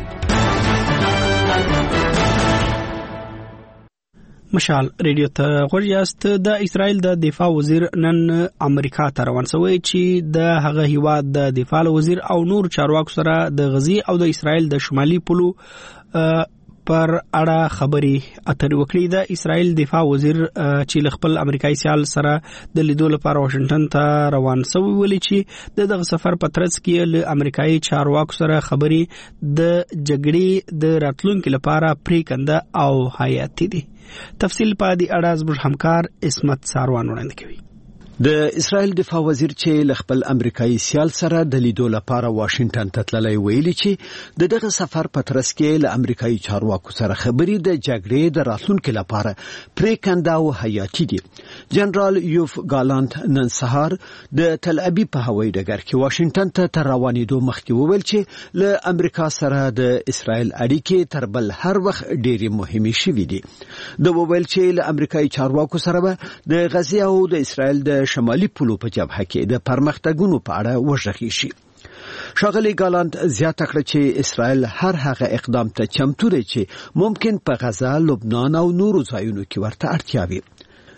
مشال ریډیو ته غوړیاست. د اسرائیل د دفاع وزیر نن امریکا ته روان شوی چې د هغه هیواد د دفاع وزیر او نور چارواکو سره د غزي او د اسرائیل د شمالي پولو پر اړه خبري اترې وکړي. د اسرائیل دفاع وزیر چې خپل امریکایي سیال سره د لیدو لپاره واشنگټن ته روان شوی ویلي چې د دغه سفر په ترڅ کې له امریکایي چارواکو سره خبري د جګړې د راتلونکو لپاره پریکنده او حیاتي دي. تفصیل په دې اړه زموږ همکار اسمت ساروان وړاندې کوي. د اسرائیل دفاع وزیر چې خپل امریکایي سیال سره د لیدو لپاره واشنگټن ته تللی ویلي چې د دغه سفر په ترڅ کې له امریکایي چارواکو سره خبري د جګړې د راتلونکو لپاره پریکنده او حیاتي دي. جنرال یوف ګالانت نن سهار د تل ابیب په هوایي ډګر کې واشنگټن ته تر روانېدو مخکې وویل چې له امریکا سره د اسرائیل اړیکې تر بل هر وخت ډېرې مهمې شوې دي. د وویل چې له امریکایي چارواکو سره به د غزي او د اسرائیل د شمالي پولو په جبهه کې د پرمختګونو په اړه وژغي شي. شاغلي ګالانت زیاته کړه چې اسرائیل هر هغه اقدام ته چمتو دی چې ممکن په غزا، لبنان او نورو ځایونو کې ورته اړتیا وي.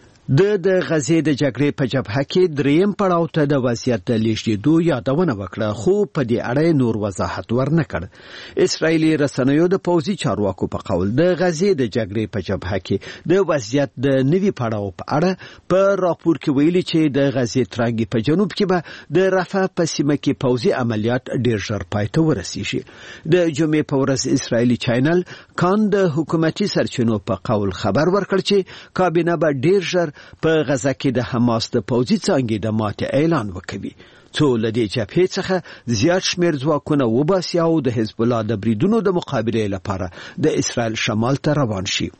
د د غزې د جګړې په جبهه کې دریم پړاو ته د وضعیت د لیږدېدو یادونه وکړه، خو په دې اړه نور وضاحت ورنه کړ. اسرائیلي رسنیو د پوځي چارواکو په قول د غزې د جګړې په جبهه کې د وضعیت د نوي پړاو په اړه په راپور کې ویلي چې د غزې ترانګي په جنوب کې به د رفح په سیمه کې پوځي عملیات ډېر ژر پای ته ورسیږي. د جمعې په ورځ اسرائیلي چینل کان د حکومتي سرچینو په قول خبر ورکړ چې کابینه به ډېر ژر په غزا کې د حماس د پوځي څانګې د ماتې اعلان وکړي. څو لدې جبهې څخه زیات شمیر ځواکونه وباسي او د حزب الله د بریدونو د مقابله لپاره د اسرائیل شمال ته روان شي.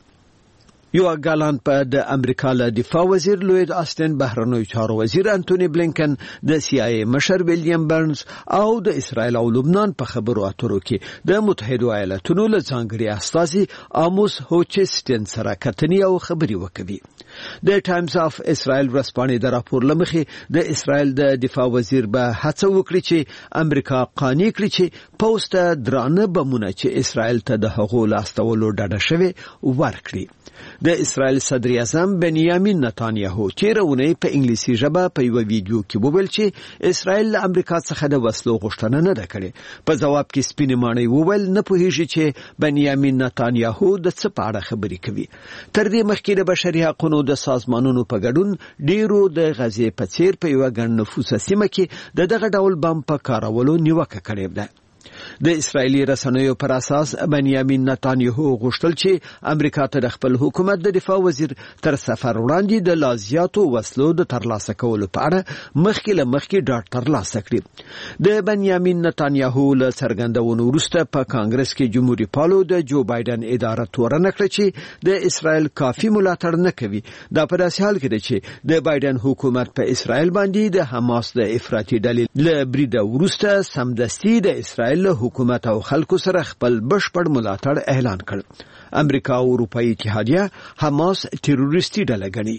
یو ګالان په د امریکا له دفاع وزیر لوید آستن، بهرنیو چارو وزیر انټونی بلینکن، د سی آی ای مشر ویلیام برنز او د اسرائیل او لبنان په خبرو اترو کې د متحده ایالاتونو له ځانګړي استازي آموس هوچستن سره کتنې او خبري وکړي. د ټایمز اف اسرائیل ورسپانې د راپور لمخې د اسرائیل د دفاع وزیر به هڅه وکړي چې امریکا قانع کړي چې پوسټ درانه بمونه چې اسرائیل ته د هغو لاستولو ډډه شوی ورکړي. د اسرائیل صدر اعظم بنیامین نتانیاهو چیرونه په انګلیسي ژبه په یو ویډیو کې وویل چې اسرائیل له امریکا څخه د وسلو غوښتنه نه ده کړې. په جواب کې سپینې ماڼۍ وویل نه پوهیږي چې بنیامین نتانیاهو د څه په اړه خبرې کوي. تر دې مخکې د بشري حقوقو د سازمانونو په ګډون ډیرو د غزې په څیر په یو ګڼ نفوسه سیمه کې د دغه ډول بم په کارولو نیوکه کړې ده. د اسرایلی رسنیو پر اساس بنیامین نتانیاهو غوښتل چې امریکا ته د خپل حکومت د دفاع وزیر تر سفر وړاندې د لازیاتو وسلو د ترلاسه کولو په اړه مخکې له مخکې ډاډ ترلاسه کړي. د بنیامین نتانیاهو له څرګندونو وروسته په کانګرس کې جمهوریت پالو د جو بایدن اداره تورن کړه چې د اسرائیل کافي ملاتړ نه کوي. دا په داسې حال کې دی چې د بایدن حکومت په اسرائیل باندې د حماس د افراطي ډلې له بریده وروسته سمدستي د اسرائیل له حکومت او خلکو سره خپل بشپړ ملاتړ اعلان کړ. امریکا او اروپאי اتحادیه حماس تروریستي ډله ګڼي.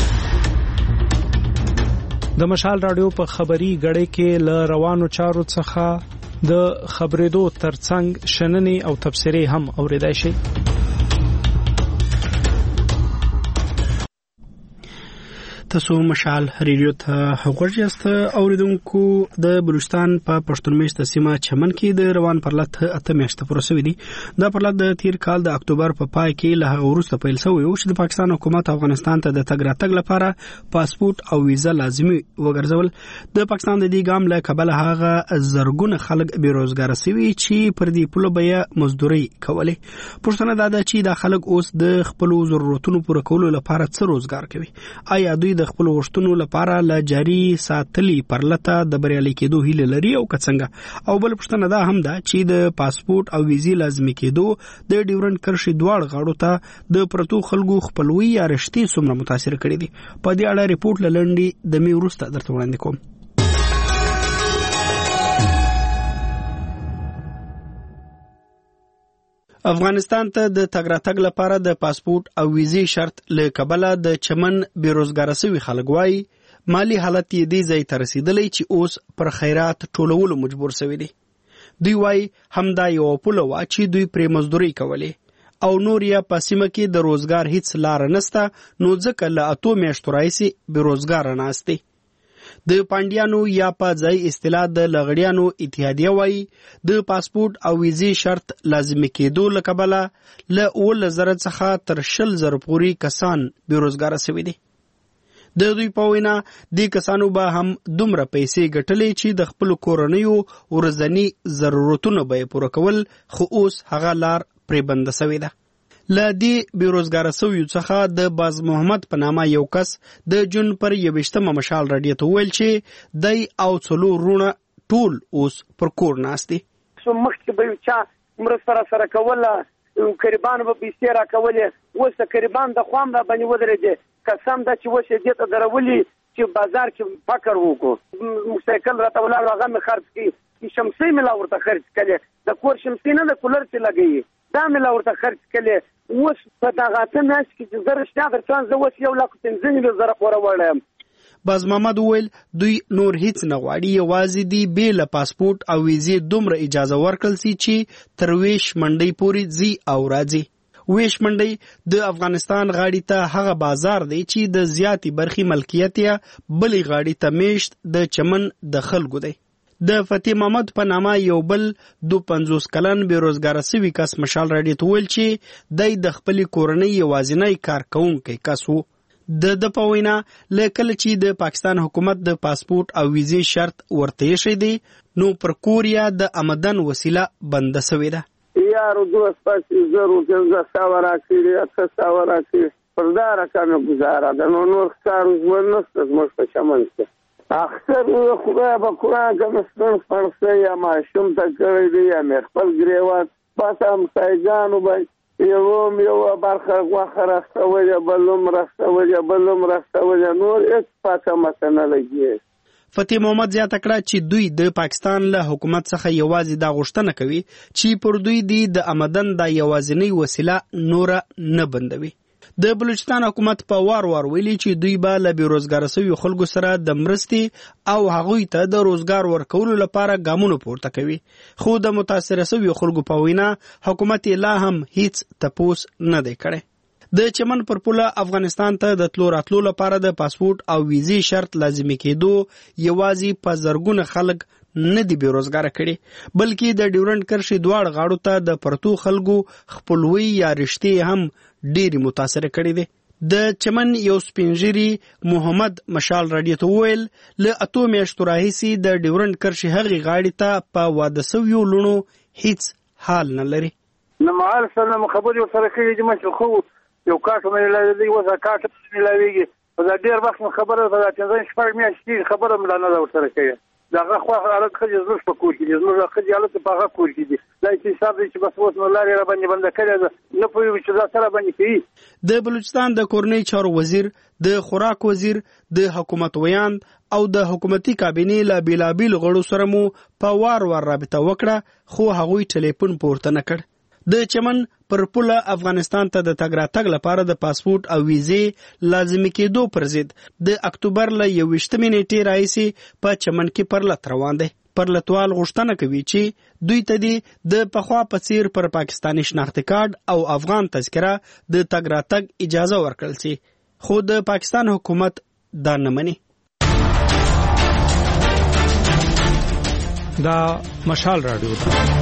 د مشال رادیو په خبري غړې کې ل روانو چارو څخه د خبرېدو ترڅنګ شننې او تبصرې هم اوریدای شي. تاسو مشال ریډیو ته حواږی است اوریدونکو. د بلوچستان په پښتون میشته سیمه چمن کې د روان پرلط اته میاشتې پروسه دي. دا پرلط د تیر کال د اکتوبر په پای کې له هغه وروسته پیل شوی او چې د پاکستان حکومت افغانستان ته د تګ راتګ لپاره پاسپورت او ویزه لازمي وګرځول. د پاکستان د دې ګام له کبله هغه زرګونه خلک بیروزګار شوي چې پر دې پوله به مزدوري کولې. پښتنه دا ده چې دا خلک اوس د خپل ضرورتونو پوره کولو لپاره څه روزګار کوي. آیا دوی د خپل غوښتنو لپاره ل جاری ساتلي پرلطه د بریالي کېدو هیله لري او کڅنګه؟ او بل پښتنه دا هم ده چې د پاسپورت او ویزي لازمي کېدو د ډیورنډ کرښې دواړو غاړو ته د پرتو خلکو خپلوي یا رشتي څومره متاثر کړي دي. په دې اړه ریپورت لنډي د می ورسته درته وړاندې کوم. افغانستان ته د تګ راتګ لپاره د پاسپورت او ویزي شرط له کبله د چمن بیروزګار شوي خلک وایي مالی حالت یې دې ځای ته رسیدلی چې اوس پر خیرات ټولولو مجبور شوي دي. دوی وایي همدا یو پوله وه چې دوی پرې مزدوري کولې او نور یا په سیمه کې د روزګار هیڅ لاره نسته، نو ځکه له اتو میاشتو راهیسې بیروزګاره ناست دي. د پانډیانو یا په ځای اصطلاح د لغړیانو اتحادیه وایي د پاسپورت او ویزي شرط لازمي کېدو له کبله له اوولس زره څخه تر شل زره پورې کسان بیروزګاره شوي دي. د دوی په وینا دې کسانو به هم دومره پیسې ګټلې چې د خپلو کورنیو ورځني ضرورتونه به یې پوره کول، خو اوس هغه لار پرې بنده شوې ده. له دې بیروزګاره شویو څخه د باز محمد په نامه یو کس د جون پر یوویشتمه مشال راډیو ته وویل چې دی او څلور وروڼه ټول اوس پر کور ناست دي. مخکې به یو چا مرسته راسره کوله، قریبانو به پیسې راکولې، اوس د قریبان د خوا هم را باندې ودرېدې. قسم ده چې اوس یې دې ته درولي چې بازار کې فکر وکړو. موټرسایکل راته ولاړ، هغه مې خرڅ کړي، شمسۍ مې لا ورته خرڅ کړې، د کور شمسۍ نه د کولر چې لګوي دا مې لا ورته خرڅ کړې. اوس په دغه اته میاشتو کې چې زه رښتیا درته زه اوس یو لک پنځه نوي زره پوره وړی یم. باز محمد وویل دوی نور هیڅ نه غواړي، یوازې دي بې له پاسپورت او ویزې دومره اجازه ورکړل سي چې تر ویش منډۍ پورې ځي او راځي. ویش منډۍ د افغانستان غاړي ته هغه بازار دی چې د زیاتې برخې ملکیت یې بلې غاړي ته میشت د چمن د خلکو دی. د فتح محمد په نامه یو بل دو پنځوس کلن بیروزګاره شوي کس مشال راډیو ته ویل چې دی د خپلې کورنۍ یوازینی کار کوونکی کس و. د د په وینا له کله چې د پاکستان حکومت د پاسپورت او ویزې شرط ورته ایښی دی نو پر کور یا د آمدن وسیله بنده شوې ده. یارو دوه سپاسې زرو پنځه سوه راکړي، اته سوه راکړي، پر دا رقم ګزاره ده. نو نور کار ژوند نشته زموږ په چمن کې. اختر خدای به قرآن که مستن فرسه یا ماشوم تا کړی دی یا مې خپل ګریوان بس همسایګانو به یوم یو برخه غوښه راستولې، بلوم راستولې، بلوم راستولې، نور هېڅ پاته مته نه لګي. فتح محمد زیاته کړه چې دوی د پاکستان له حکومت څخه یوازې دا غوښتنه کوي چې پر دوی دی د آمدن دا یوازینۍ وسیله نوره نه بندوي. د بلوچستان حکومت په وار وار ویلي چې دوی به له بیروزګاره شویو خلکو سره د مرستې او هغوی ته د روزګار ورکولو لپاره ګامونه پورته کوي، خو د متاثره شویو خلکو په وینا حکومت یې لا هم هیڅ تپوس نه دی کړی. د چمن پر پوله افغانستان ته د تلو راتلو لپاره د پاسپورت او ویزې شرط لازمي کېدو یوازې په زرګونه خلک نه دي بیروزګاره کړي، بلکې د ډیورنډ کرښې دواړو غاړو ته د پرتو خلکو خپلوي یا رشتې هم ډېری متاثره کړي دي. د چمن یو سپینږیري محمد مشال راډیو ته وویل له اتو میاشتو راهیسې د ډیورنډ کرښې هغې غاړې ته په واده شویو لوڼو هیڅ حال نه لري. نه معال سره خبرې ورسره کړي دي، مشر خو یو کاټ مې میلاوېږي، اوس دا کاټ میلاوېږي، په دا ډېر وخت خبره په دا پنځه شپږ میاشتې خبره مې لا نه ده ورسره کړې. دغه خو حالت خځې زموږ په کور کې دي زموږ خځې حالت په هغه کور کې دي دا چې حساب دی چې بس اوس نو لارې را باندې بنده کړې ده نه پوهېږو چې دا سره باندې کوي. د بلوچستان د کورنۍ چارو وزیر، د خوراک وزیر، د حکومت ویاند او د حکومتي کابینې له بېلابېلو غړو سره مو په وار وار رابطه وکړه خو هغوی ټلیفون پورته نه کړ. د چمن پر پوله افغانستان ته د تګ راتګ لپاره د پاسپورت او ویزې لازمي کېدو پر ضد د اکتوبر له یوویشتمې نیټې راهیسې په چمن کې پرلت روان دی. پرلتوال غوښتنه کوي چې دوی ته دې د پخوا په څیر پر پاکستاني شناختي کارت او افغان تذکره د تګ راتګ اجازه ورکړل شي، خو د پاکستان حکومت دا نه مني. دا مشال رادیو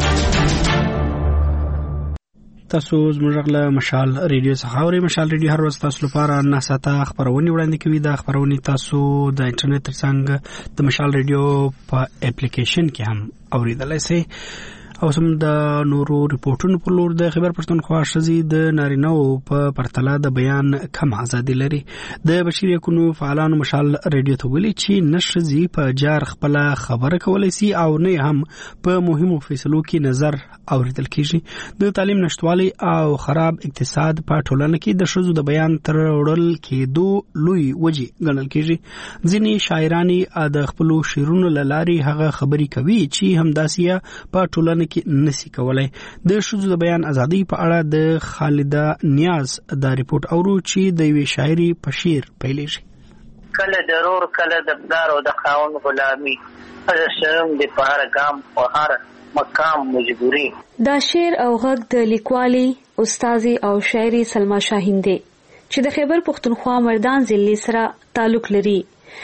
تاسو زموږ له مشال ریډیو څخه اورئ. مشال ریډیو هر ورځ تاسو لپاره نه ساعته خبرونه وړاندې کوي. دا خبرونه تاسو د انټرنیټ ترڅنګ د مشال ریډیو په اپلیکیشن کې هم اوریدلای شئ. او سم د نورو ریپورتونو پر لور د خبر پښتونخوا شزي د نارینه‌و په پرتله د بیان کم ازادي لري. د بشري حقوقو فعالانو مشال ریډیو ته ویلي چې نشزي په جار خپل خبره کولای شي او نه هم په مهمو فیصلو کې نظر اوریدل کیږي. د تعلیم نشټوالي او خراب اقتصاد په ټولنه کې د شذو د بیان تر وړل کېدو لوی وجې ګڼل کیږي. ځینې شاعرانی د خپل شعرونو لاري هغه خبري کوي چې همداسیا په ټولنه کې نسی کولای. د شذو د بیان ازادي په اړه د خالده نیاز دا ریپورت اورو چې د یوې شاعري په شعر پیلېږي. کله ضرور کله د بلار او د خاون غلامي هر شرم د په هر ګام او هر مقام مجبوري. دا شعر او غږ د لیکوالي استاذي او شاعري سلما شاهین دی چې د خیبر پښتونخوا مردان ضلع سره تعلق لري.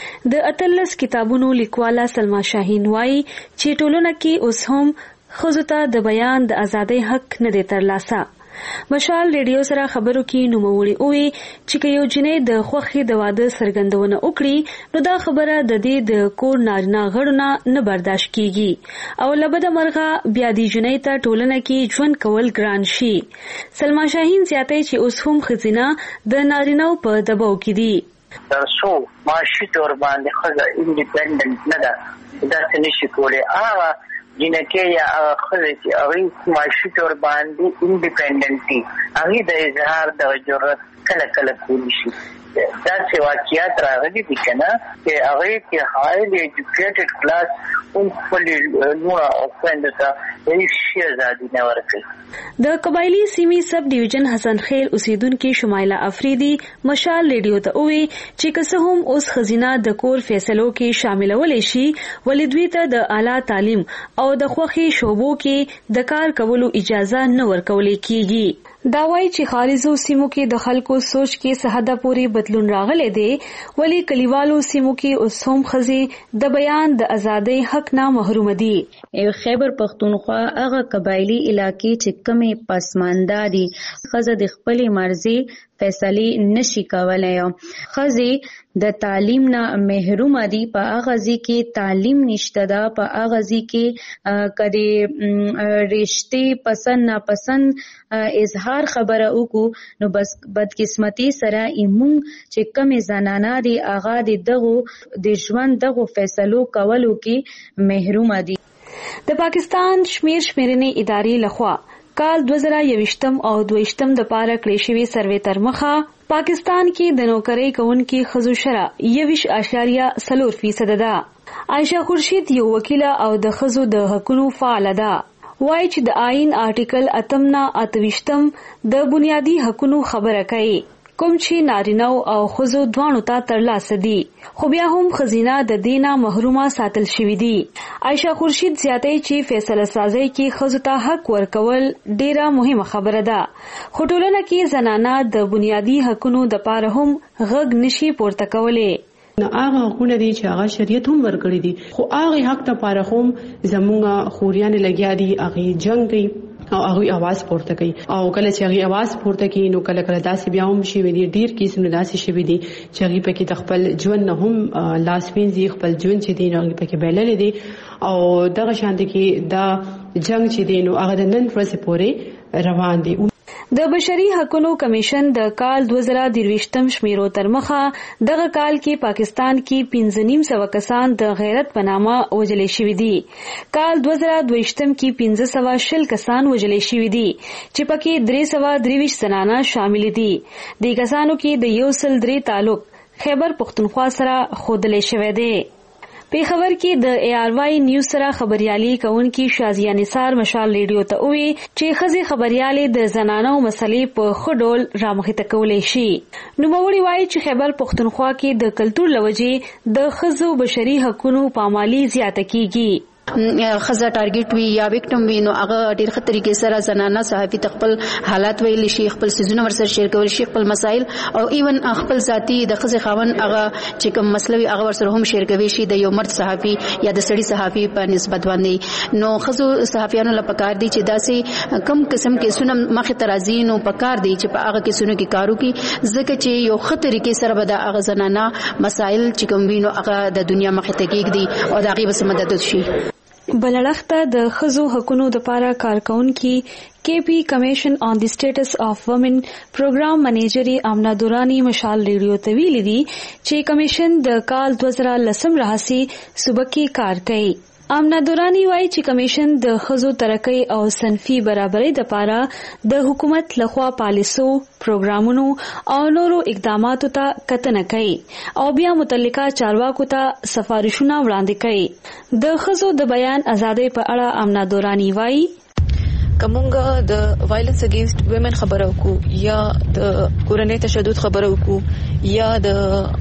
د اتلس کتابونو لیکواله سلما شاهین وایي چې ټولنه کې اوس هم ښځو ته د بیان د ازادۍ حق نه دی ترلاسه. مشال ریډیو سره خبرو کې نوموړي وایي چې که یو جنۍ د خوښۍ د واده څرګندونه وکړي نو دا خبره د دې د کور نارینه غړو نه نه برداشت کیږي او له بده مرغه بیا دې جنۍ ته ټولنه کې ژوند کول ګران شي. سلما شاهین زیاتوي چې اوس هم ښځینه د نارینه‌و په دباو کې دي. تر څو معاشي طور باندې ښځه انډیپینډنټ نه ده داسې نشي کولی. هغه جنکه یا خزه چې هغه معاشي تور باندې انډیپندنت دي هغه د اظهار د جرأت کله کله کولی شي. دا څه واقعیت راغلي دي کنه چې هغه کې هایلی ایجوکیټډ کلاس اون خپل نو خويندو ته هیڅ شي ازادي نه ورکوي. د قبایلی سیمې سب ډیویژن حسن خیل اوسیدونکو شمایله افریدي مشال ریډیو ته وی چې که هم اوس خزینه د کور فیصلو کې شاملولې شي ولې دوی ته د اعلی تعلیم او د خوخي شوبو کې د کار کولو اجازه نه ورکولې کیږي. دا وایي چې خارجو سیمو کې د خلکو سوچ کې سحده پوری بدلون راغلی دی ولی کلیوالو سیمو کې اوس هم ښځې د بیان د ازادۍ حق نه محروم دي. خیبر پښتونخوا هغه قبایلی علاقې چې کمې پسمانده دي ښځه د خپلې مرزي فیصلې نشي کولای. ښځې د تعلیم نه محروم دي. په هغه ځای کې تعلیم نشته ده. په هغه ځای کې کدي رشتې پسند ناپسند اظهار خبره وکړو نو بس بدقسمتي سره ایمون چې کمې زنانه دي هغه د دغه د ژوند دغه فیصلو کولو کې محروم دي. د پاکستان شمیر شمیرنې ادارې لخوا کال دوه زره یوویشتم او دویشتم د پاره کړی شوی سروې تر مخه پاکستان کې د نوکرۍ کوونکو ښځو شرح یویش اشاریه څلور فیصد ده. عائشه خورشید یو وکیله او د ښځو د حقوقو فعاله ده. وایي چې د آئین آرټیکل اتم نه اتویشتم د بنیادی حقوقو خبره کوي کوم چې نارینه او ښځو دواړو ته ترلاسه دي خو بیا هم ښځینه د دینه محرومه ساتل شوې دي. عائشه خورشید زیاتوي چې فیصله سازي کې ښځو ته حق ورکول ډیره مهمه خبره ده خو ټولنه کې زنانه د بنیادی حقوقو د پاره هم غږ نشي پورته کولی. نه هغه حقونه دي چې هغه شریعت هم ورکړي دي خو هغه حق ته پاره هم زمونږ خوريان لګیا دي هغه جنگ کوي او هغه आवाज پورته کوي او کله چې هغه आवाज پورته کوي نو کله کله داسې بیا هم شي وي ډیر کیسونه داسې شي دي چې هغه پکې د خپل ژوند نه هم لاس وینځي خپل ژوند چې دی نو هغه پکې بیلل دي او دغه شان دي کې دا جنگ چې دی نو هغه د نن ورځې پورې روان دي. د بشري حقوقو کمیشن د کال دوه زره درویشتم شمیرو تر مخه دغه کال کې پاکستان کې پنځه نیم سوه کسان د غیرت په نامه وژل شوي دي. کال دوه زره دویشتم کې پنځه سوه شل کسان وژل شوي دي چې پکې درې سوه درویشت زنانه شامل دي. دې کسانو کې د یو سل درې تعلق خیبر پختونخوا سره ښودلی شوی دی. پیښور کې د ای آر وائی نیوز سره خبريالي کوونکي شازیه نثار مشال ریډیو ته وویل چې ښځې خبريالې د زنانو مسلې په ښه ډول رامخته کولی شي. نوموړي وایي چې خیبر پختونخوا کې د کلتور له وجې د ښځو بشري حقوقو پامالي زیاته کیږي. خزه ټارګټ وی یا وکټم وی نو هغه ډیر ښه طریقې سره زنانه صحافي خپل حالات ویل شي، خپل سيزونه ورسره شیر کول شي، خپل مسائل او ایون خپل ذاتی د خزه خاون هغه چې کوم مسلوي هغه ورسره هم شیر کوي شي د یو مرد صحافي یا د سړي صحافي په نسبت باندې. نو خزو صحافیانو لپاره پکار دي چې داسې کم قسم کې سنم مخ ترازی نو پکار دي چې په هغه کې سونو کې کارو کې ځکه چې یو ښه طریقې سره به د هغه زنانه مسائل چې کوم وینو هغه د دنیا مخ ته کېږي او د هغه به مدد شي. بلړښته د ښځو حقوقو لپاره کارکونکي کے پی کمیشن آن دی سٹیٹس آف وومن پروګرام منیجر امنا دورانی مشال ریډیو ته ویلي دي چې کمیشن د کال دوه زره لسم راهسي صوبه کې کار کوي. امنا دورانی وایي چې کمیشن د ښځو ترقۍ او صنفي برابرۍ لپاره د حکومت لخوا پالیسو، پروګرامونو او نورو اقداماتو ته کتنه کوي او بیا متعلقه چارواکو ته سفارشونه وړاندې کوي. د ښځو د بیان ازادۍ په اړه امنا دورانی وایي کومګه د وایلنس اگینست ویمن خبرو کو یا د کورنۍ تشدد خبرو کو یا د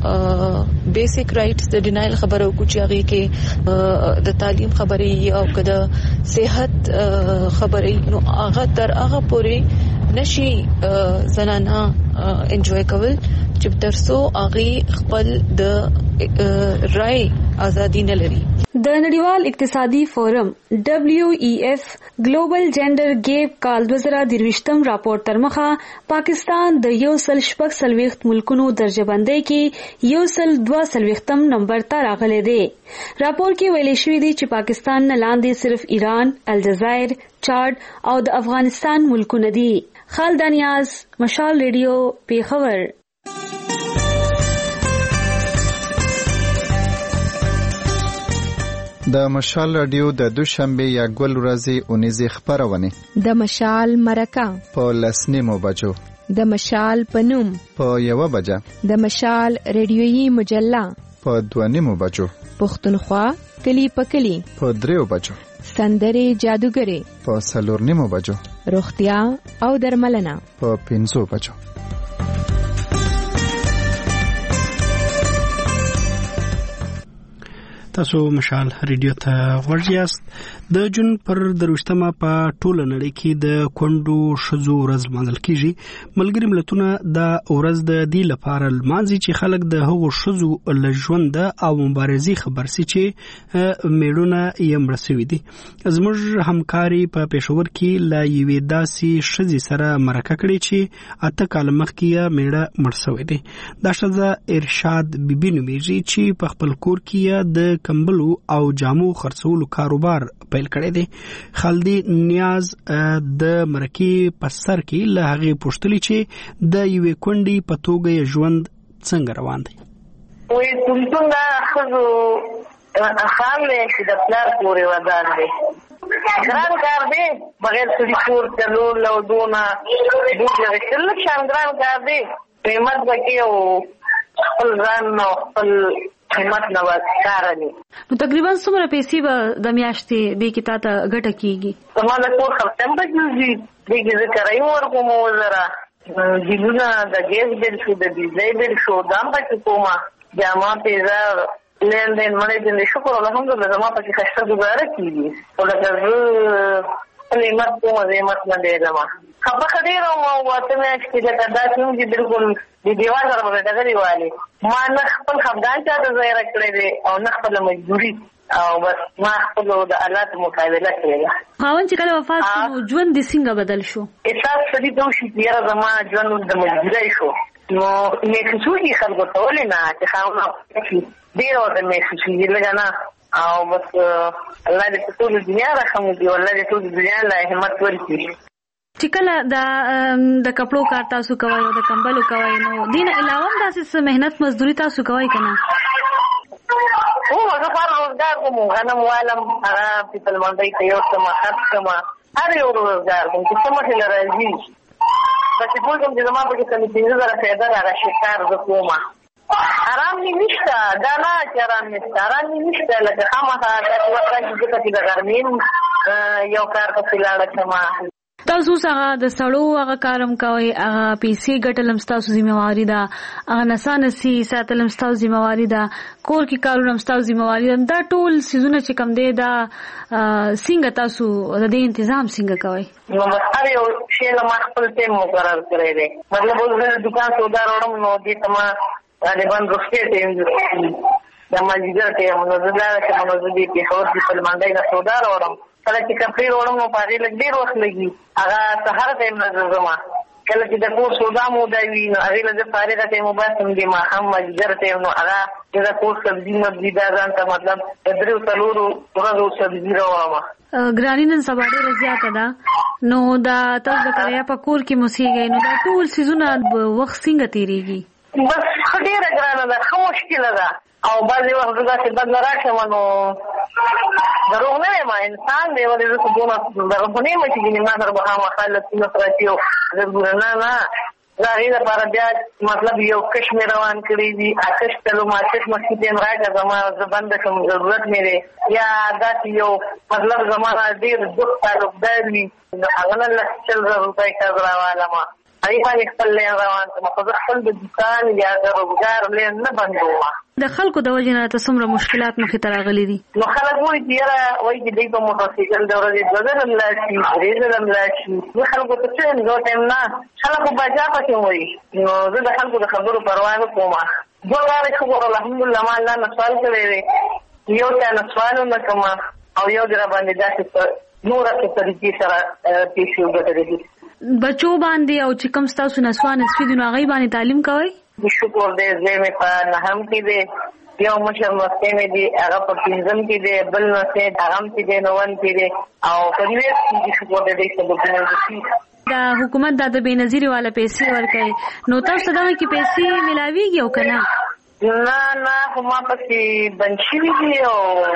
بیسیک رائټس د ډینایل خبرو کو چې هغه کې د تعلیم خبرې او کده صحت خبرې نو هغه تر هغه پورې نشي زنانه انجوای کول چې ترسو هغه خپل د رائے ازادي نه لري. د نړیوال اقتصادي فورم ډبلیو ای اف ګلوبل جنډر ګیپ کال دوه زره درویشتم راپور تر مخه پاکستان د یو سل شپږ څلوېښت ملکونو درجه بندۍ کې یو سل دوه څلوېښتم نمبر ته راغلی دی. راپور کې ویل شوی دی چې پاکستان نه لاندې صرف ایران، الجزایر، چاډ او د افغانستان ملکونه دي. خالد نیاز، مشال ریډیو، پیښور. د مشال رادیو د دوشنبه یا ګل ورځې اونیزه خبرونه د مشال مرکه په لسنیمو بجو، د مشال پنوم په یو بجه، د مشال ریډیويي مجله په دوه بجو، پښتونخوا کلی په کلی په دریو بجو، سندري جادوګری په څلور نیمو بجو، روغتیا او درملنه په پنځو بجو. تاسو مشال ریډیو ته غوږ یاست. د جون پر دروشتمه په ټوله نړۍ کې د کونډو ښځو ورځ لمانځل کیږي. ملګري ملتونه د ورځ د دې لپاره لمانځي چې خلک د هغو ښځو له ژونده او مبارزې خبر سي چې میړونه یې مړه سوي دي. زموږ همکاري په پېښور کې له یوې داسې ښځې سره مرکه کړې چې اته کاله مخکې یې میړه مړ سوی دی. دا ښځه ارشاد بیبي نومیږي چې په خپل کور کې یې د کمبلو او جامو خرڅولو کاروبار پیل کړی دی. خالدی نیاز د مرکې په سر کې له هغې پوښتلې چې د یوې کونډې په توګه یې ژوند څنګه روان دی. وایي ټولټون دا ښځو خام دی چې د پلار پورې ودان دی. ګران کار دی بغیر سړي کور چلول او دونه بوج اخیستل لږ شان ګران کار دی. قیمت به کې او خپل ځان او خپل قیمت نو کارني. نو تقریبا څومره پیسې به د میاشتې دې کې تا ته ګټه کیږي؟ زما د کور خرڅ هم بچېږي. دې کې زه کرایي ورکوم وزره جیلونه د ګیس بل شو، د بجلۍ بل شو، دا هم پکې کومه. جامه پیزه لین دین مړی دین شکر الحمدلله زما پکې ښایسته ګزاره کېږي. خو لکه زه خپل همت کوم زه همت نه ډېرم. خپه ډېره وم او اته میاشتې لکه داسې وم چې بلکل د دیوال سره به ډغرې والې. ما نه خپل خفګان چاته ظاهره کړی دی او نه خپله مجبوري او بس ما خپلو د حالاتو مقابله کړې ده. خاوند چې کله وفات شو نو ژوند دې څنګه بدل شو؟ احساس سړي ته وشي چې یاره زما ژوند د مجبورۍ شو. نو محسوسېږي خلکو ته ولې نه چې خاوند وفات ډېره ورته محسوسېږي لږه نه. او بس الله دې په ټولو دنیا رحم وکړي او الله دې ټولو دنیا له همت ورکړي. چې کله د د کپړو کار تاسو کوئ او د کمبلو کوئ نو دین علاوه هم داسې مهنت مزدوري تاسو کوئ کنه؟ او زه خپل روزګار کوم، غنم والم، هغه پیپل منډۍ ته یو څه خرڅ کوم، هر یو روزګار کوم چې څه مخې له راځي. بس پوه کوم چې زما پکې کمې پنځه زره پیدا راغی کار زه کوم. آرام مې نشته، دا نه چې آرام مې شته، آرام مې نشته. لکه خامخا داسې وخت راشي ځکه چې د غرمې یو کار پسې لاړه شمه. تاسو هغه د سړو هغه کارم کوي، هغه پیسې ګټل هم ستاسو ذمہواری ده، هغه نسانسي ساتل هم ستاسو ذمہواری ده، کور کې کارونه هم ستاسو ذمہواری ده. دا ټول سيزونه چې کم دی دا څنګه تاسو د دې تنظیم څنګه کوي؟ نو هر یو شی له ما خپل ټیم مقرر کړی دی. مطلب زه دکان سودا وړم نو دې ته ما غالبا روسته ټیم د مازیګر ټیم نو زه دا چې نو زه دې په هور کې په منډي نه سودا وړم. کله چې کپړې وړم نو پاره لګ ډیر وخت لګي، هغه سهار ټیم نه زما. کله چې د کور سودا مو دا وی نو هغه له فارغه ټیم وباسم دې ما هم مازیګر ټیم نو هغه د کور سبزی مبدي دا ځان ته مطلب درو تلورو ورو سبزی راوړم. ګرانی نن سبا ډېر زیاته ده نو دا تاسو د کریا په کور کې موسیږي نو دا ټول سيزونه وخت څنګه تیریږي؟ بس ډېر ګرانه ده، خو مشکل ده او بعضې وخت دا چې بد نه راشم نو دروغ نه یم، انسان دی ولې زه خو دونه دغه خو نه یم چې ګینې ما سره به خامخا لسونه راشي او زه ګوره نه نه د هغې لپاره بیا مطلب یو کش مې روان کړی دي، آتش تلو ما آتش مخکې ټیم راکړه زما زه بنده شم ضرورت مې دی، یا داسې یو مطلب زما ډېر دغ تعلقدار وي نو هغه نه لس چل زره روپۍ قرض راوالمه هغې باندې خپل لین روان کړم، خو زه خپل د دوکان یا د روزګار لین نه بندوم. د خلکو د وجې نه ته څومره مشکلات مخې ته راغلي دي؟ نو خلک وایي چې یاره وایي چې دوی په موټرسایکل د ورځې دوه ځله ملا شي، درې ځله ملا شي. زه خلکو ته څه یم زه ورته یم نه، خلک خو باچا پسې وایي. نو زه د خلکو د خبرو پروا نه کوم. دوه لارې خبر الحمدلله ما الله نه سوال کړی دی، یو چا نه سوال ونه کوم او یو دې راباندې داسې په نوره څه طریقې سره پیسې وګټلې دي. بچو باندې او چې کوم ستاسو نسوان نسوي دي نو هغوی باندې تعلیم کوئ؟ شکر دی، زوی مې په نهم کې دی، یو مشر نستی مې دی هغه په پنځم کې دی، بل نستی هغه هم چې دی نون کې دی او په یویس کې شکر دی دی سبقونه زده. د حکومت دا د بېنظیرې والا پیسې ورکوي نو تاسو ته دغه کې پیسې میلاویږي او که نه؟ نه نه خو ما پسې بند شوي دي او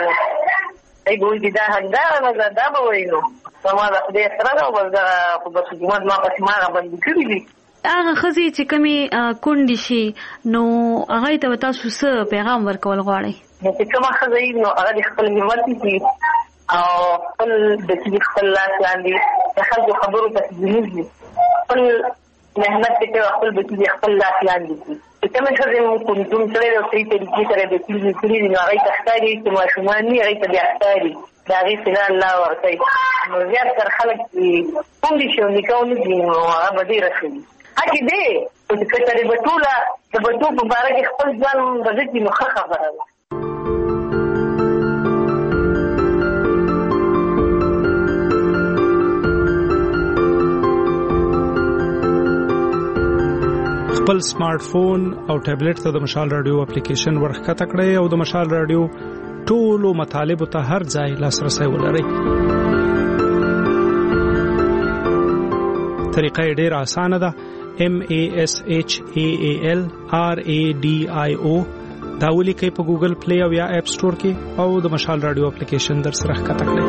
ای به وایي چې دا حقداره نه ده، دا به وایي نو زما د خدای سره ده او بس دغه خو بس حکومت ما پسې ما هغه بندي کړي دي. هغه ښځې چې کومې کونډې شي نو هغوی ته به تاسو څه پیغام ورکول غواړئ؟ چې کومه ښځه وي نو هغه د خپل همت وکړي او خپل د کلي خپل لاس لاندې د خلکو خبرو پسې ونیسي، خپل محنت چې کوي خپل د کلي خپل لاس لاندې کړي. چې کومې ښځې مو کومتون کړی دی او صحیح طریقې سره د کلي کړي دي نو هغوی ته ښکاري چې ماشومان وي هغوی ته بیا ښکاري د هغې سزا الله ورکوي. نو زیات تر خلک چې کونډې شي او نکاح ونه کړي نو هغه به ډېره ښه وي. حق دی چې کچرې به ټوله د بچو په باره کې خپل ځان بدل کړي نو ښه خبره ده. خپل سمارټ فون او ټابلیټ ته د مشال رادیو اپلیکیشن ورښکته کړئ او د مشال رادیو ټولو مطالبو ته هر ځای لاسرسی ولرئ. طریقه یې ډېره اسانه ده. M A S H A A L R A D I O دا ولیکئ په ګوګل پلی او یا اپ سٹور کې او د مشال رادیو اپلیکیشن در سره ښکته کړئ.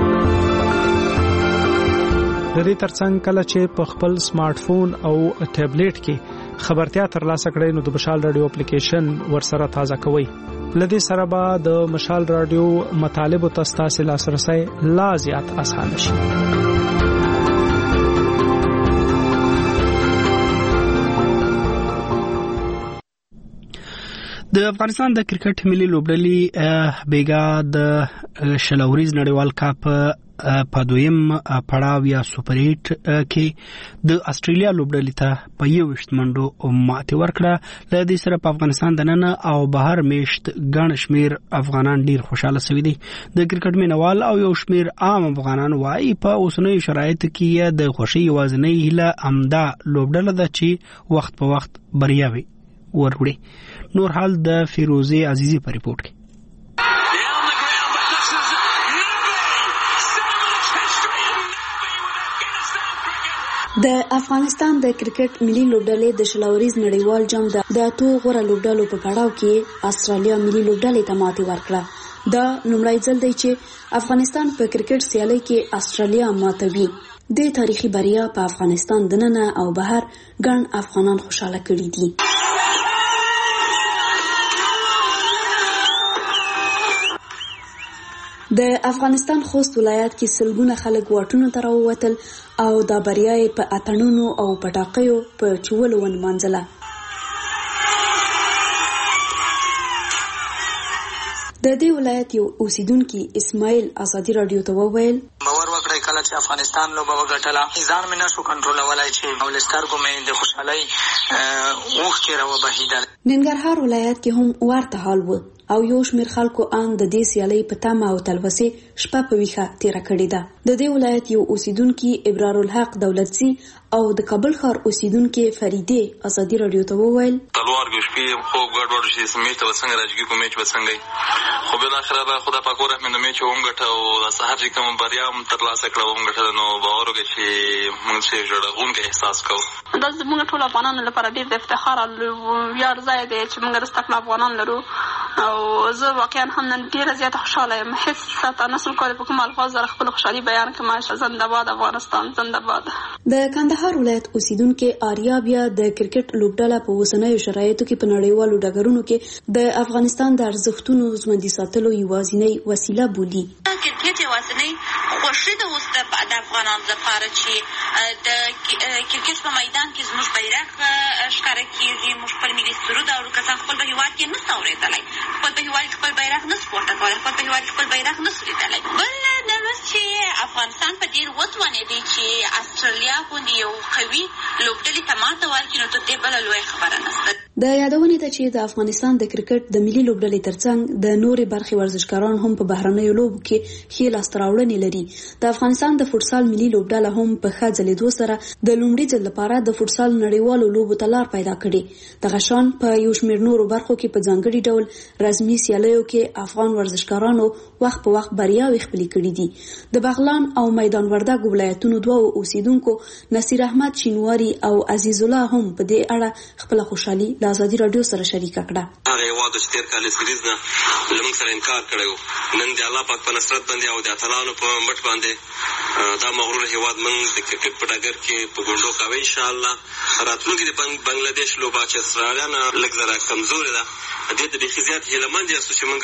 د دې ترڅنګ کله چې په خپل سمارټ فون او ټابلیټ کې خبرتیا ترلاسه کړئ نو د مشال رادیو اپلیکیشن ورسره تازه کوئ. لدې سره به د مشال رادیو مطالبو ته ستاسو لاسرسی لا زیات اسانه شي. د افغانستان د کرکټ ملي لوبډلې بیګا د شلوريز نړیوال کاپ په دویم پړاو یا سوپر ایټ کې د استرالیا لوبډلې ته په یو وشت منډو ماتې ورکړه. له دې سره په افغانستان د نن او بهر میشت ګڼ شمیر افغانان ډیر خوشاله شوي دي. د کرکټ مینوال او یو شمیر عام افغانان وايي په اوسنیو شرایطو کې د خوشي یوازنۍ هیله امدا لوبډله ده چې وخت په وخت بریاوي ورغړي. نور حال د فیروزه عزیزی په ریپورت کې. د افغانستان د کرکټ ملي لوبډلې د شلوريز نړیوال جام د اتو غوړه لوبډلو په پړاو کې استرالیا ملي لوبډلې ته ماتې ورکړه. دا لومړی ځل دی چې افغانستان په کرکټ سیالي کې استرالیا ماتوي. د تاریخي بریا په افغانستان دننه او بهر ګڼ افغانان خوشاله کړي دي. د افغانستان خوست ولایت کې سلګونه خلک واټونو ته راووتل او دا بریا یې په اتڼونو او پټاقیو په چولو ونمانځله. د دې ولایت یو اوسیدونکي اسماعیل ازادي رادیو ته وویل باور وکړئ کله چې افغانستان لوبه وګټله ځان مې نشو کنټرولولی چې او له سترګو مې د خوشحالۍ اوښکې راوبهېدل. ننګرهار ولایت کې هم ورته حال و او یو شمېر خلکو ان د دې سیالۍ په تمه او تلوسې شپه په ویښه تېره کړې ده. د دې ولایت یو اوسیدونکي ابرار الحق دولتزي او د کابل ښار اوسیدونکي فریدې ازادي رادیو ته وویل تلوار ګو شپې خو ګډوډ شي سمیټ ته وسنګ راځي کو میچ وسنګي خو بل اخر به خدا پاک ورحمت نو میچ هم ګټه او سحر چې کوم بریا هم تر لاسه کړو هم ګټه نو باور وکړي چې موږ څه جوړون کې احساس کوو. دا زموږ ټول افغانانو لپاره ډېر د افتخار او ویاړ ځای دی چې موږ رستقل افغانان لرو او زه واقعا هم نن ډېره زیاته خوشحاله یم. هېڅ ساته نسل کولی په کوم الفاظ سره خپل خوشحالي بیان کړم. زنده باد افغانستان، زنده باد. د کندهار ولایت اوسیدونکي آریا بیا د کرکټ لوبډله په اوسنیو شرایطو کې په نړیوالو ډګرونو کې د افغانستان د ارزښتونو ژوندي ساتلو یوازینۍ وسیله بولي. کرکټ یوازینۍ خوښي ده اوس د افغانانو لپاره چې د کرکټ په میدان کې زموږ بیرغ ښکاره کېږي، موږ خپل ملي سرود اورو. کسان خپل په هېواد کې نشته اورېدلی، خپل په هېواد کې خپل بیرغ نه سپورته کولی، خپل په هېواد کې خپل بیرغ نه سو لیدلی. بل دا لوست چې افغانستان په ډېر وځوانېدی چې استرالیا غوندې یو قوي لوبډلې ته ماته ورکړي، نو تر دې بله لویه خبره نشته. د یادونې ده چې د افغانستان د کرکټ د ملي لوبډلې ترڅنګ د نورې برخې ورزشکاران هم په بهرنیو لوبو کې ښې لاسته راوړنې لري. د افغانستان د فوټسال ملي لوبډله هم په ښه ځلېدو سره د لومړي ځل لپاره د فوټسال نړیوالو لوبو ته لار پیدا کړې. دغه شان په یو شمېر نورو برخو کې په ځانګړي ډول رسمي سیالیو کې افغان ورزشکارانو وخت په وخت بریاوې خپلې کړي دي. د بغلان او میدان وردګ ولایتونو دوو اوسیدونکو نصیر احمد شینواری او عزیز الله هم په دې اړه خپل خوشحالي له ازادي رادیو سره شریکه کړه. هغه هېواد چې تېر کال سیریز نه له موږ سره انکار کړی و، نن د الله پاک په نصرت باندې او د اتلانو په مټ باندې دا مغرور هېواد موږ د کرکټ په ډګر کې په ګونډو کوي. انشاءالله راتلونکي د بنګلادیش لوبه چې استرالیا نه لږ ذره کمزورې ده، دې ته بیخي زیات هیلهمند یاستو چې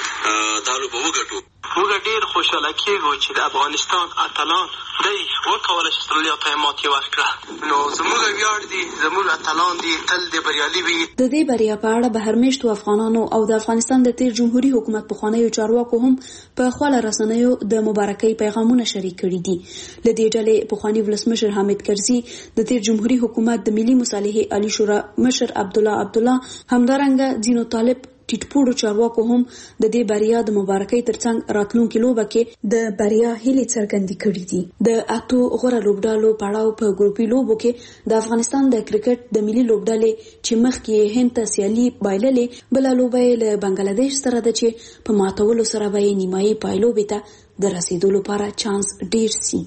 موږ دا لوبه وګټو. موږ ډېر خوشحاله کېږو چې د افغانستان اتلان دی وکولی چې استرالیا ته یې ماتې ورکړه. نو زموږ ویاړ دي، زموږ اتلان دي تل د بریالي وي. د دې بریا په اړه بهرمېشتو افغانانو او د افغانستان د تیر جمهوریت حکومت پخوانیو چارواکو هم په خپل رسنیو د مبارکۍ پیغامونه شریک کړي دي. له دې ډلې پخوانی ولسمشر حامد کرزي، د تیر جمهوریت حکومت د ملي مصالحې عالی شورا مشر عبدالله عبدالله، همدارنګه ځینو طالب ټیټپوړو چارواکو هم د دې بریا د مبارکۍ ترڅنګ راتلونکي لوبه کې د بریا هیلې څرګندې کړې دي. د اتو غوره لوبډالو پړاو په ګروپي لوبو کې د افغانستان د کرکټ د ملي لوبډلې چې مخکې هند ته سیالي بایللې، بله لوبه یې له بنګلادیش سره ده چې په ماتولو سره به یې نیمایي پایلوبې ته د رسیدو لپاره چانس ډیر سي.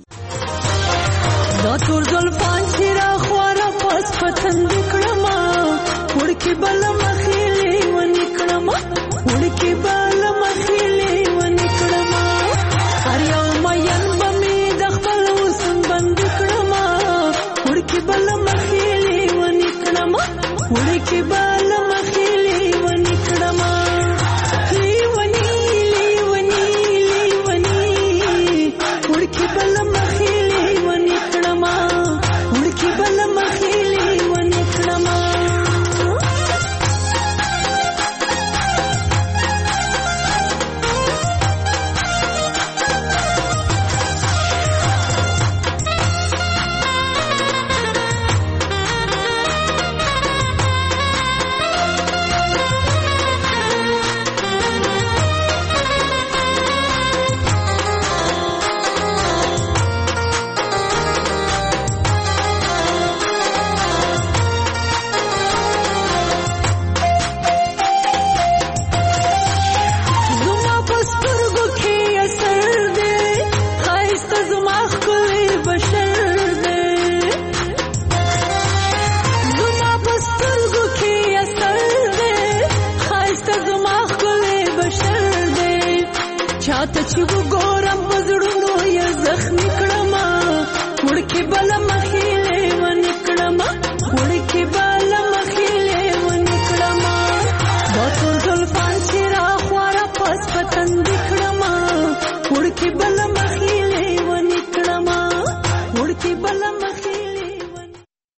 دا ټول زلفان چې راخواره پس پتند کړما وړکې بل مخېلې ونې کړما وړکې بل مخېلې ونې کړما هر یو مین به مې د خپل حسن بند کړما وړکې بل